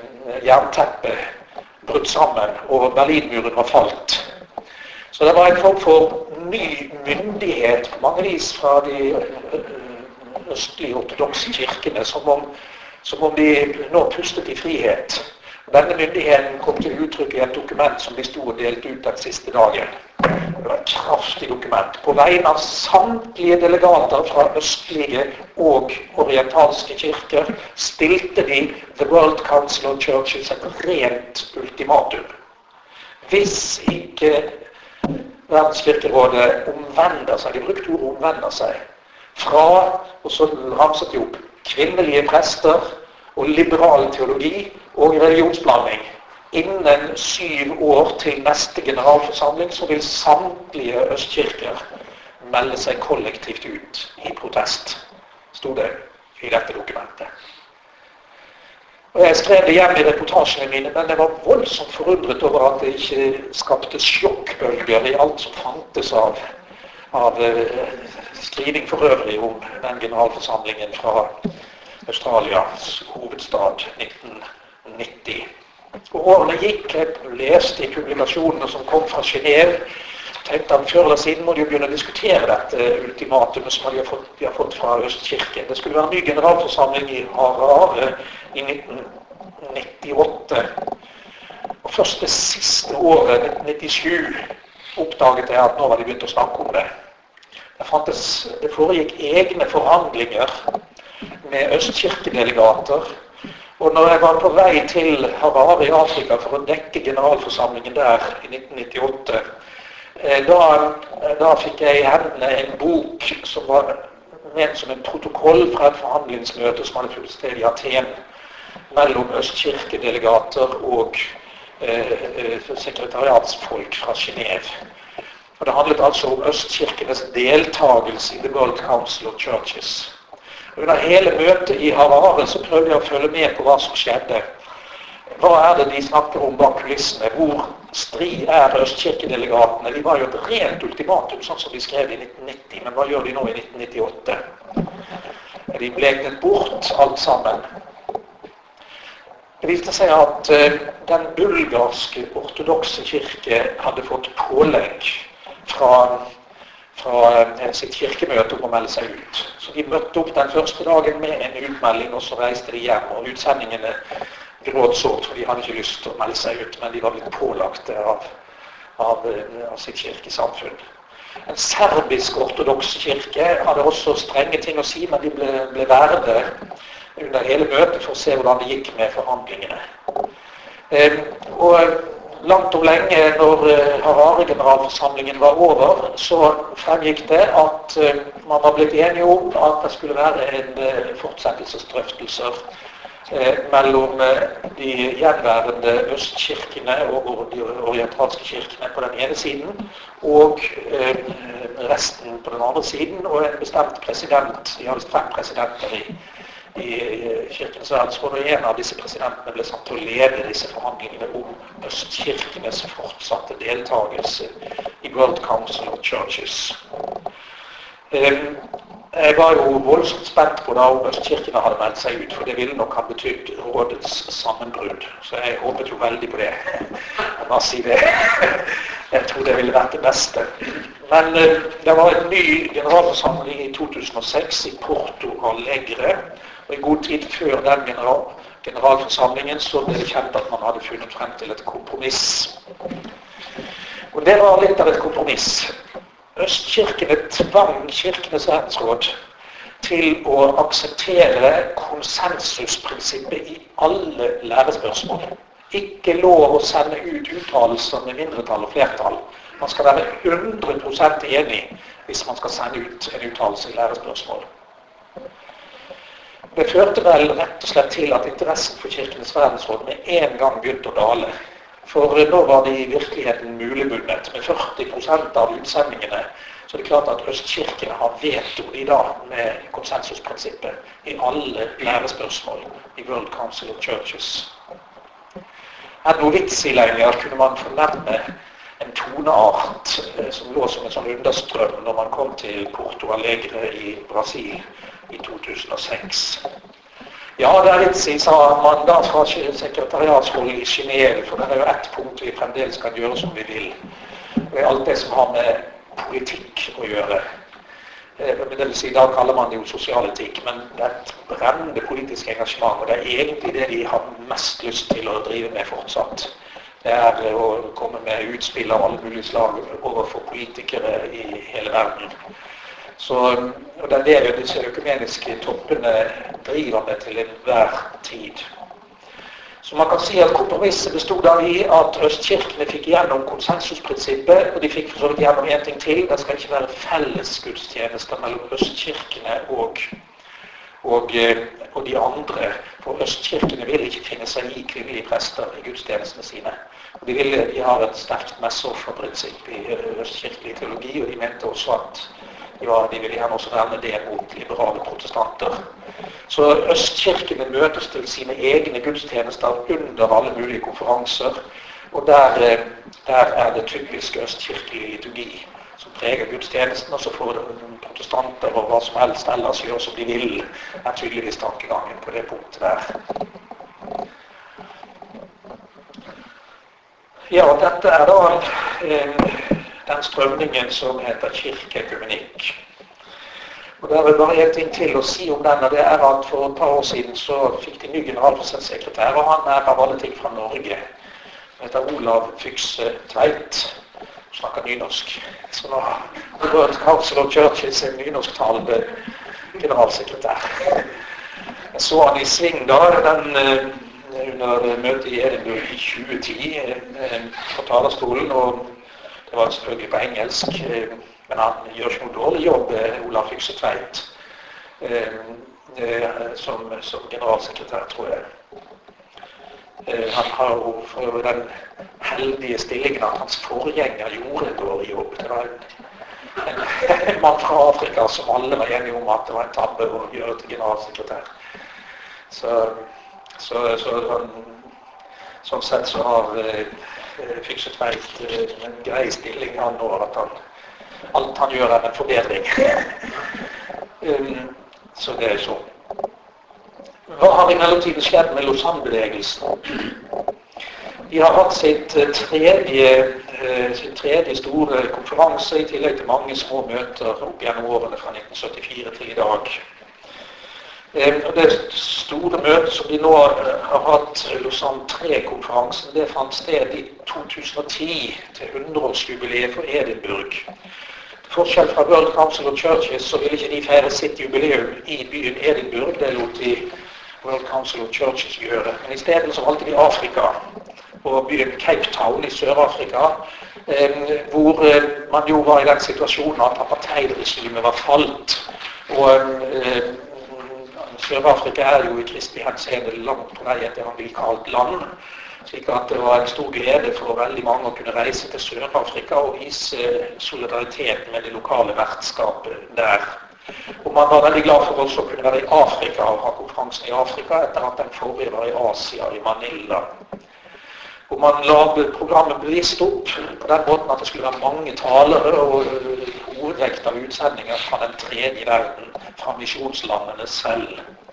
jernteppet brutt sammen, og Berlinmuren var falt. Så det var en form for ny myndighet på mange vis fra de østlige ortodokse kirkene, som om, som om de nå pustet i frihet. Denne myndigheten kom til uttrykk i et dokument som de stod og delte ut den siste dagen. Det var et kraftig dokument. På vegne av samtlige delegater fra østlige og orientalske kirker stilte de The World Council of Churches et rent ultimatum. Hvis ikke Verdenskirkerådet omvender seg, de brukte ordet omvender seg, fra, og så ramset de opp, kvinnelige prester og liberal teologi og religionsblanding. Innen syv år til neste generalforsamling så vil samtlige østkirker melde seg kollektivt ut i protest, stod det i dette dokumentet. Og jeg skrev det hjem i reportasjene mine, men jeg var voldsomt forundret over at det ikke skapte sjokkbølger i alt som fantes av, av striding for øvrig om den generalforsamlingen fra Australias hovedstad nitten nitti. Og årene gikk, jeg leste i publikasjonene som kom fra Genève, tenkte at før eller siden må de jo begynne å diskutere dette ultimatumet som de har fått, de har fått fra Østkirken. Det skulle være en ny generalforsamling i Harare i nitten nittiåtte. Og først det siste året, nitten nittisju, oppdaget jeg at nå var de begynt å snakke om det. Det, fantes, det foregikk egne forhandlinger med østkirkedelegater, og når jeg var på vei til Harare i Afrika for å dekke generalforsamlingen der i nitten nittiåtte, da, da fikk jeg i hendene en bok som var ment som en protokoll fra et forhandlingsmøte som hadde funnet sted i Aten mellom østkirkedelegater og eh, sekretariatsfolk fra Genève. Og det handlet altså om østkirkenes deltagelse i The World Council of Churches. Og under hele møtet i Harare så prøvde jeg å følge med på hva som skjedde. Hva er det de snakker om bak kulissene? Hvor stri er østkirkedelegatene? De var jo et rent ultimatum, sånn som de skrev i nitten nitti, men hva gjør de nå i nitten nittiåtte? De bleknet bort alt sammen. Det viste seg at uh, den bulgarske ortodokse kirke hadde fått pålegg fra, fra uh, sitt kirkemøte om å melde seg ut. Så de møtte opp den første dagen med en utmelding, og så reiste de hjem, og utsendingene gråtsårt, for de hadde ikke lyst til å melde seg ut, men de var blitt pålagt av, av, av sitt kirkesamfunn. En serbisk ortodoks kirke hadde også strenge ting å si, men de ble, ble værende under hele møtet for å se hvordan det gikk med forhandlingene. Eh, og langt om lenge, når Harare-generalforsamlingen var over, så fremgikk det at uh, man var blitt enige om at det skulle være en uh, fortsettelsesdrøftelser uh, mellom uh, de gjenværende østkirkene og de orientalske kirkene på den ene siden, og uh, resten på den andre siden, og en bestemt president, de hadde fem presidenter i i Kirkens verdensråd, og en av disse presidentene ble satt til å lede disse forhandlingene om østkirkenes fortsatte deltagelse i World Council of Churches. Jeg var jo voldsomt spent på da om østkirkene hadde meldt seg ut, for det ville nok ha betydd rådets sammenbrudd, så jeg håpet jo veldig på det. Jeg må si det. Jeg tror det ville vært det beste. Men det var en ny generalforsamling i to tusen og seks i Porto Alegre, og i god tid før den general, generalforsamlingen så ble det kjent at man hadde funnet frem til et kompromiss. Og det var litt av et kompromiss. Østkirkene tvang Kirkenes verdensråd til å akseptere konsensusprinsippet i alle lærespørsmål. Ikke lov å sende ut uttalelser med mindretall og flertall. Man skal være hundre prosent enig hvis man skal sende ut en uttalelse i lærespørsmål. Det førte vel rett og slett til at interessen for Kirkenes verdensråd med en gang begynte å dale. For nå var det i virkeligheten muligbundet. Med førti prosent av utsendingene så er det klart at østkirkene har veto i dag med konsensusprinsippet i alle lærespørsmål i World Council of Churches. Enda vits i lenger kunne man fornemme en toneart som lå som en sånn understrøm når man kom til Porto Alegre i Brasil i to tusen og seks. Ja, det er vits i, sa man da fra sekretariatshold i Genève, for det er jo ett punkt vi fremdeles kan gjøre som vi vil. Det er alt det som har med politikk å gjøre. Det vil si, da kaller man det jo sosialetikk, men det er et brennende politisk engasjement, og det er egentlig det de har mest lyst til å drive med fortsatt. Det er å komme med utspill av alle mulige slag overfor politikere i hele verden. Så, og det er det disse økumeniske toppene driver med til enhver tid. Så man kan si at kompromisset bestod da i at østkirkene fikk gjennom konsensusprinsippet, og de fikk for så vidt gjennom en ting til. Det skal ikke være felles gudstjenester mellom østkirkene og, og, og de andre. For østkirkene vil ikke finne seg i kvinnelige prester i gudstjenestene sine. De, ville, de har et sterkt messofferprinsipp i østkirkelig teologi, og de mente også at ja, de ville gjerne også være med det mot liberale protestanter. Så østkirkene møtes til sine egne gudstjenester under alle mulige konferanser, og der, der er det typisk østkirkelig liturgi som preger gudstjenesten, og så får protestanter og hva som helst ellers gjør som de vil, er tydeligvis tankegangen på det punktet der. Ja, dette er da eh, den strømningen som heter kirkeøkumenikk. Og det er bare en ting til å si om den, og det er at for et par år siden så fikk de ny generalforsamlingssekretær, og han er av alle ting fra Norge. Han heter Olav Fykse Tveit, som snakker nynorsk. Så nå har World Council of Churches en nynorsktalende generalsekretær. Jeg så han i sving da, den under møtet i Edinburgh i tjue ti på talerstolen, og det var selvfølgelig på engelsk, men han gjør ikke noe dårlig jobb, Olav Fykse Tveit, som, som generalsekretær, tror jeg. Han har jo for den heldige stillingen at hans forgjenger gjorde en dårlig jobb. Det var en, en, en mann fra Afrika som alle var enige om at det var en tabbe å gjøre til generalsekretær. Så, så, så han, sånn sett så har Fykse Tveit en grei stilling han nå, at han, alt han gjør er en forbedring. um, så det er sånn. Hva har i mellomtiden skjedd med Lausanne-bevegelsen? De har hatt sitt tredje, sin tredje store konferanse, i tillegg til mange små møter opp gjennom årene fra nitten syttifire til i dag. Og det store møtet som de nå har hatt, Lausanne tre-konferansen, det fant sted i to tusen og ti til hundreårsjubileet for Edinburgh. Forskjell fra World Council of Churches, så ville ikke de feire sitt jubileum i byen Edinburgh, det lot de World Council of Churches gjøre. Men i stedet så valgte de Afrika, og byen Cape Town i Sør-Afrika, eh, hvor eh, man jo var i den situasjonen at apartheidregimet var falt. Og eh, Sør-Afrika er jo i kristelig henseende langt på vei et evangelikalt land, slik at det var en stor glede for veldig mange å kunne reise til Sør-Afrika og vise solidaritet med det lokale vertskapet der. Og man var veldig glad for også å kunne være i Afrika og ha konferansen i Afrika etter at den forrige var i Asia, i Manila. Og man lagde programmet bevisst opp på den måten at det skulle være mange talere og hovedvekt av utsendinger fra den tredje verden, fra misjonslandene selv.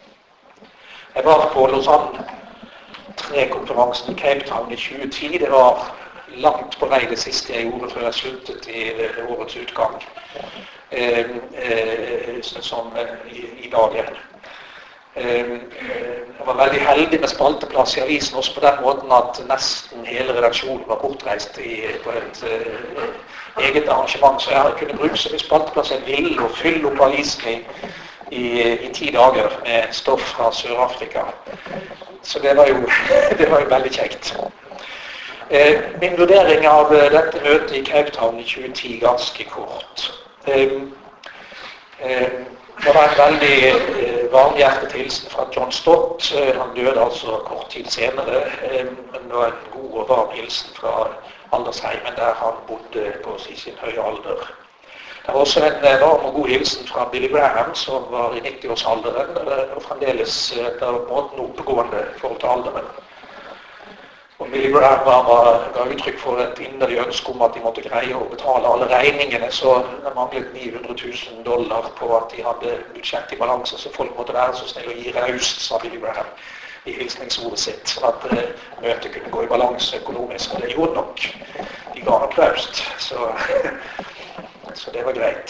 Jeg var på Lausanne tre konferansen i Cape Town i tjue ti. Det var langt på vei det siste jeg gjorde før jeg sluttet i årets utgang, eh, eh, som i, i dagen. Eh, jeg var veldig heldig med spalteplass i avisen også på den måten at nesten hele redaksjonen var bortreist i, på et eh, eget arrangement, så jeg kunne bruke så mye spalteplass jeg ville og fylle opp avisen i, i, i ti dager med stoff fra Sør-Afrika. Så det var, jo, det var jo veldig kjekt. Eh, min vurdering av dette møtet i Cape Town i tjue ti ganske kort. Eh, eh, det var en veldig eh, varmhjertet hilsen fra John Stott. Eh, han døde altså kort tid senere, eh, men det var en god og varm hilsen fra aldersheimen der han bodde på sin høye alder. Det var også en varm og god hilsen fra Billy Graham, som var i nitti-årsalderen, og fremdeles etter måten oppegående i forhold til alderen. Og Billy Graham var, ga uttrykk for et inderlig ønske om at de måtte greie å betale alle regningene, så det manglet ni hundre tusen dollar på at de hadde budsjett i balanse, så folk måtte være så snill å gi raust, sa Billy Graham i hilsningsordet sitt, så at uh, møtet kunne gå i balanse økonomisk, og det gjorde nok. De ga nok raust, så... Så det var greit.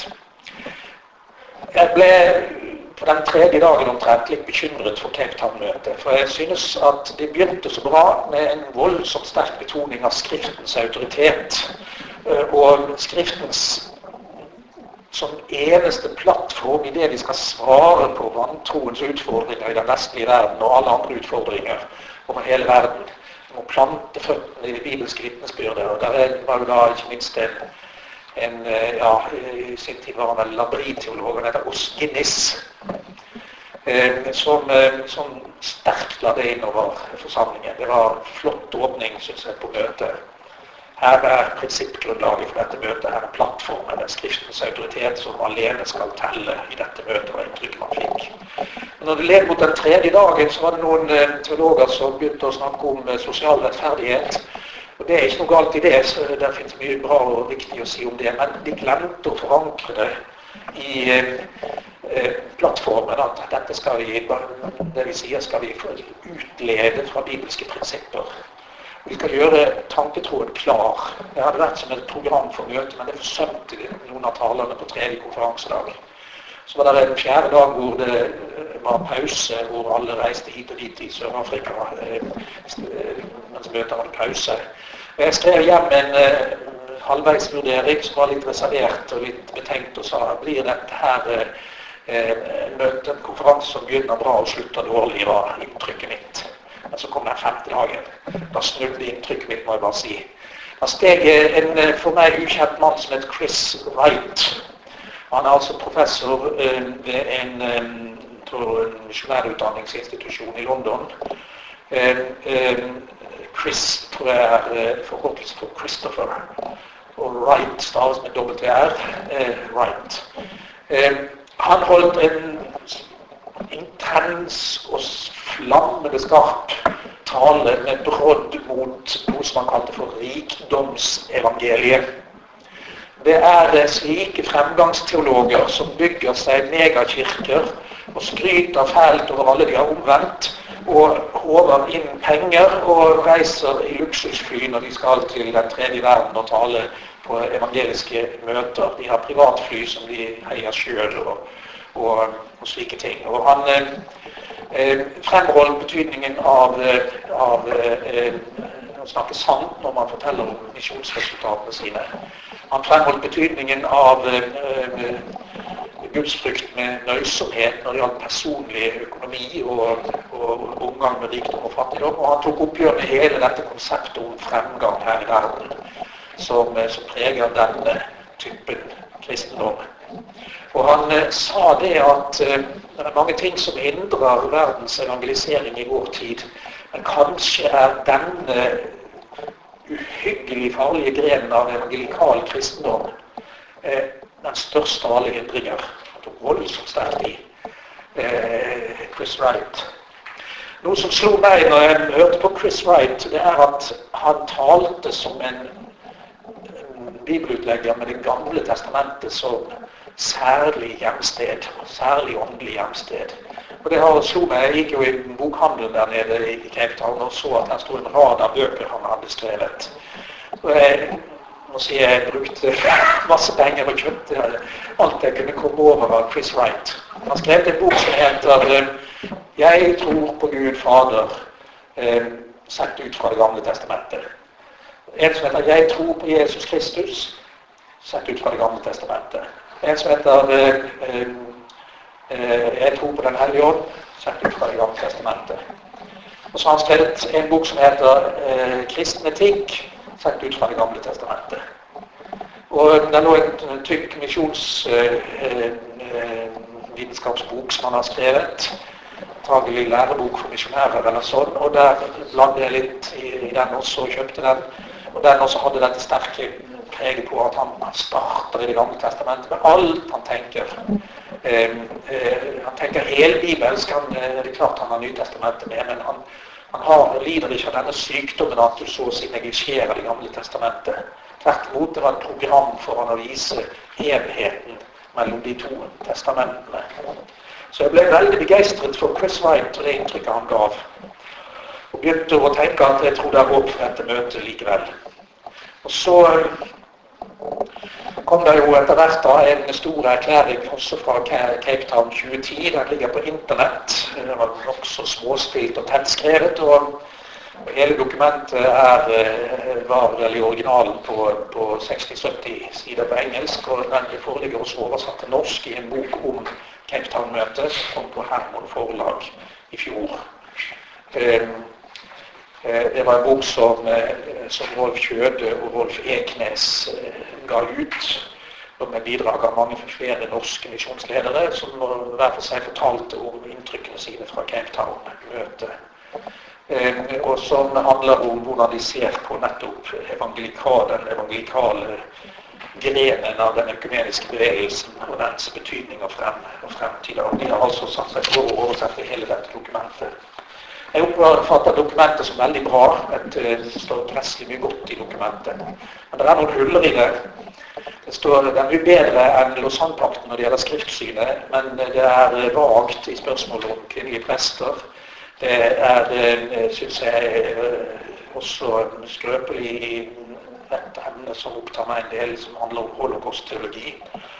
Jeg ble på den tredje dagen omtrent litt bekymret for Cape Town-møtet, for jeg synes at det begynte så bra med en voldsomt sterk betoning av skriftens autoritet, og skriftens som eneste plattform i det vi skal svare på vantroens utfordringer i den vestlige verden og alle andre utfordringer over hele verden. Vi må plante føttene i det bibelske vitnesbyrdet, og der var jo da ikke minst en En, ja, i sin tid var han vel labri-teolog, han heter Os Guinness, eh, som, som sterkt la det innover forsamlingen. Det var flott åpning, synes jeg, på møtet. Her er prinsippgrunnlaget for dette møtet, her er plattformen, den skriftens autoritet som alene skal telle i dette møtet, og inntrykk man fikk. Når det led mot den tredje dagen, så var det noen teologer som begynte å snakke om sosial rettferdighet. Og det er ikke noe galt i det, så det finnes mye bra og viktig å si om det, men de glemte å forankre det i eh, plattformen, at dette skal vi, det vi sier skal vi utlede fra bibelske prinsipper. Vi skal gjøre tanketroen klar. Det hadde vært som et program for møte, men det forsømte noen av talerne på tredje konferansedag. Så var det en fjerde dag hvor det var pause, hvor alle reiste hit og dit i Sør-Afrika, mens møtet hadde pause. Jeg skrev hjem en uh, halvveisvurdering som var litt reservert og litt betenkt og sa, blir dette her uh, møtet, en konferanse som begynner bra og slutter dårlig, var inntrykket mitt. Men så kom den femte dagen. Da snudde inntrykket mitt, må jeg bare si. Da steg en for meg ukjent mann som het Chris Wright. Han er altså professor uh, ved en, um, tror, en misjonærutdanningsinstitusjon i London. Uh, uh, Chris, tror jeg er uh, forkortelse for Christopher. Og Wright staves med dobbelt R. Uh, Wright. Uh, han holdt en intens og flammende skarp tale med brodd mot noe som han kalte for rikdomsevangeliet. Det er slike fremgangsteologer som bygger seg megakirker og skryter fælt over alle de har omvendt, og håver inn penger og reiser i luksusfly når de skal til den tredje verden og tale på evangeliske møter. De har privatfly som de heier selv og, og, og slike ting. Og han eh, fremholder betydningen av, av eh, å snakke sant når man forteller om misjonsresultatene sine. Han fremholdt betydningen av eh, gudsfrykt med nøysomhet når det gjaldt personlig økonomi og, og omgang med rikdom og fattigdom, og han tok oppgjør med hele dette konseptet om fremgang her i verden, som, som preger denne typen kristendom. Og han eh, sa det at eh, det er mange ting som hindrer verdens evangelisering i vår tid, men kanskje er denne uhyggelig farlige grenen av evangelikal kristendom eh, den største av alle hindringer. Han tok voldsomt sterkt i eh, Chris Wright. Noe som slo meg når jeg hørte på Chris Wright, det er at han talte som en, en bibelutlegger med Det gamle testamentet som særlig hjemsted, særlig åndelig hjemsted. Og det har slo meg, jeg gikk jo i bokhandelen der nede i Cape Town og så at der stod en rad av bøker han hadde skrevet. Og jeg må si jeg brukte masse penger og kjøpte alt jeg kunne komme over av Chris Wright. Han skrev en bok som heter Jeg tror på Gud Fader, eh, sett ut fra Det gamle testamentet. En som heter Jeg tror på Jesus Kristus, sett ut fra Det gamle testamentet. En som heter eh, eh, Jeg tror på Den hellige ånd, sett ut fra Det gamle testamentet. Og så har han skrevet en bok som heter eh, Kristen etikk, sett ut fra Det gamle testamentet. Og det er nå en tykk misjonsvitenskapsbok som han har skrevet, antagelig lærebok for misjonærer eller sånn, og der blandet jeg litt i, i den også og kjøpte den. Og den også hadde dette sterke preget på at han starter i Det gamle testamentet med alt han tenker. Eh, eh, han tenker helbibelsk, han, det er klart han har Nytestamentet med, men han Han har, lider ikke av denne sykdommen at du så å si neglisjerer Det gamle testamentet. Tvert imot, det var et program for han å vise enheten mellom de to testamentene. Så jeg ble veldig begeistret for Chris Wright og det inntrykket han gav. Og begynte å tenke at jeg tror det er håp for dette møtet likevel. Og så kom det jo etter hvert da en stor erklæring også fra Cape Town tjue ti. Den ligger på internett. Det var også småstilt og tettskrevet, og hele dokumentet er, var vel i originalen på, på seksti til sytti sider på engelsk, og den foreligger også oversatt til norsk i en bok om Cape Town-møtet som kom på Hermod forlag i fjor. Det var en bok som, som Rolf Kjøde og Rolf Eknes ga ut, og med bidrag av mange flere norske misjonsledere, som hver for seg fortalte om inntrykkene sine fra Cape Town-møtet. Og som handler om hvordan de ser på nettopp evangelikal, den evangelikale grenen av den økumeniske bevegelsen og dens betydning og, frem, og fremtid. Og de har altså satt seg for å oversette hele dette dokumentet. Jeg oppfatter dokumentet som veldig bra. Det står presselig mye godt i dokumentet. Men det er noen huller i det. Det står det er mye bedre enn Lausanne-pakten når det gjelder skriftsynet, men det er vagt i spørsmålet om kvinnelige prester. Det er, synes jeg, også skrøpelig i et emne som opptar meg en del, som handler om holocaust-teologi.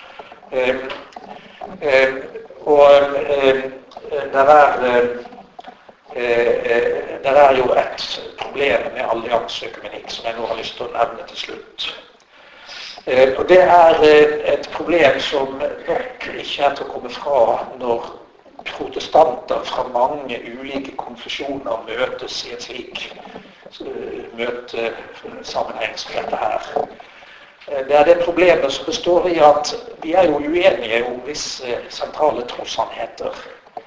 Og det er Det er jo et problem med allianseøkumenikk som jeg nå har lyst til å nevne til slutt. Og det er et problem som nok ikke er til å komme fra når protestanter fra mange ulike konfesjoner møtes i en slik møtesammenheng som dette her. Det er det problemet som består i at vi er jo uenige om visse sentrale trossannheter.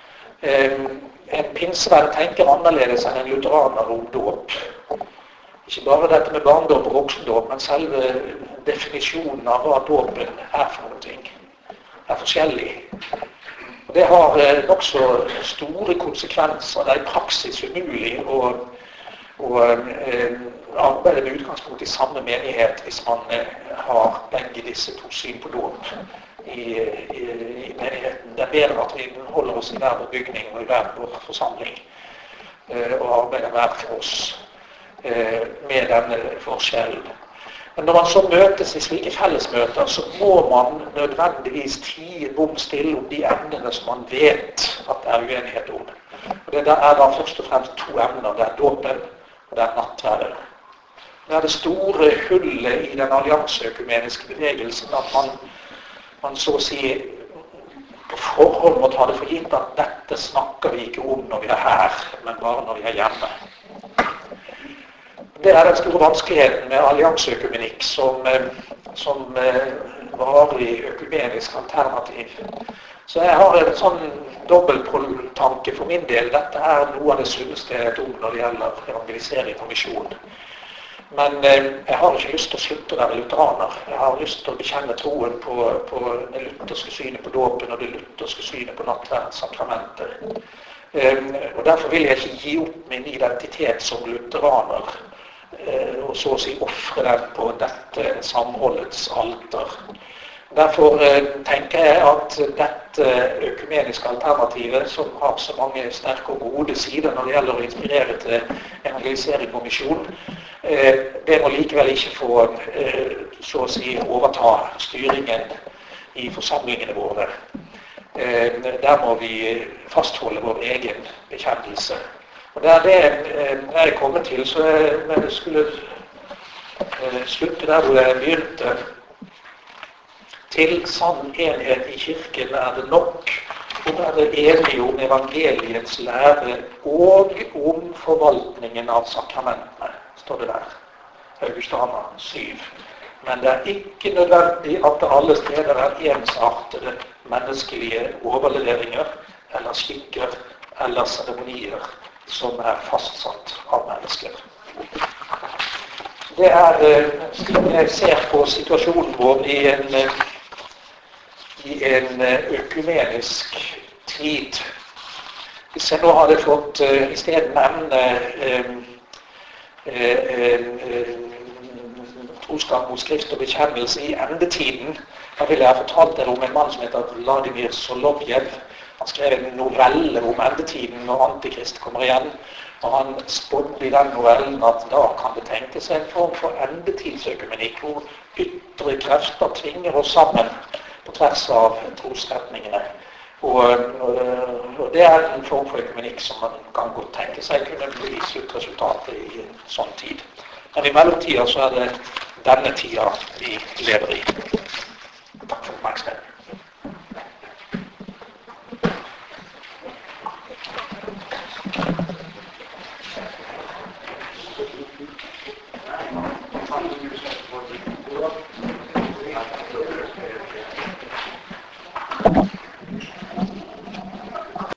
En pinsevenn tenker annerledes enn en lutheraner om dåp. Ikke bare dette med barndåp og voksendåp, men selve definisjonen av hva dåpen er for noe ting. Det er forskjellig. Og det har nok så store konsekvenser. Det er i praksis umulig å, å eh, arbeide med utgangspunkt i samme menighet hvis man eh, har begge disse to syn på dåp. I, i, i menigheten. Det er bedre at vi holder oss i hver vår bygning og i hver vår forsamling eh, og arbeider hver for oss eh, med denne forskjellen. Men når man så møtes i slike fellesmøter, så må man nødvendigvis tie bom stille om de emnene som man vet at det er uenighet om. Og det er da først og fremst to emner. Det er dåpen og det er nattverden. det er det store hullet i den allianseøkumeniske bevegelsen, at man, man så å si på forhånd må ta det for gitt at dette snakker vi ikke om når vi er her, men bare når vi er hjemme. Det er den store vanskeligheten med allianseøkumenikk som, som varig økumenisk alternativ. Så jeg har en sånn dobbelttanke for min del. Dette er noe av det sunneste jeg vet om når det gjelder evangelisering og misjon. Men eh, jeg har ikke lyst til å slutte å være lutheraner. Jeg har lyst til å bekjenne troen på, på det lutherske synet på dåpen og det lutherske synet på nattverdens sakramenter. Eh, og derfor vil jeg ikke gi opp min identitet som lutheraner, eh, og så å si offre den på dette samholdets alter. Derfor eh, tenker jeg at dette økumeniske alternativet, som har så mange sterke og gode sider når det gjelder å inspirere til evangelisering og misjon, eh, det må likevel ikke få eh, så å si overta styringen i forsamlingene våre. Eh, der må vi fastholde vår egen bekjennelse. Og det er det eh, jeg er kommet til, så jeg, jeg skulle eh, slutte der hvor jeg begynte. Til sann enhet i kirken er det nok å være enige om evangeliets lære og om forvaltningen av sakramentene, står det der. Augustana syv. Men det er ikke nødvendig at det alle steder er ensartede menneskelige overleveringer eller skikker eller seremonier som er fastsatt av mennesker. Det er slik jeg ser på situasjonen vår i en i en økumenisk tid. Hvis jeg nå hadde fått uh, i stedet nevne uh, uh, uh, troskap mot skrift og bekjennelse i endetiden, da ville jeg fortalt dere om en mann som heter Vladimir Solovjev. Han skrev en novelle om endetiden når Antikrist kommer igjen, og han spådde i den novellen at da kan det tenke seg en form for endetidsøkumenikk, hvor ytre krefter tvinger oss sammen på tvers av trosretningene. Og, og, og det er en form for økumenikk som man kan godt tenke seg kunne bli sluttresultatet i en sånn tid. Men i mellomtida så er det denne tida vi lever i. Takk for oppmerksomheten.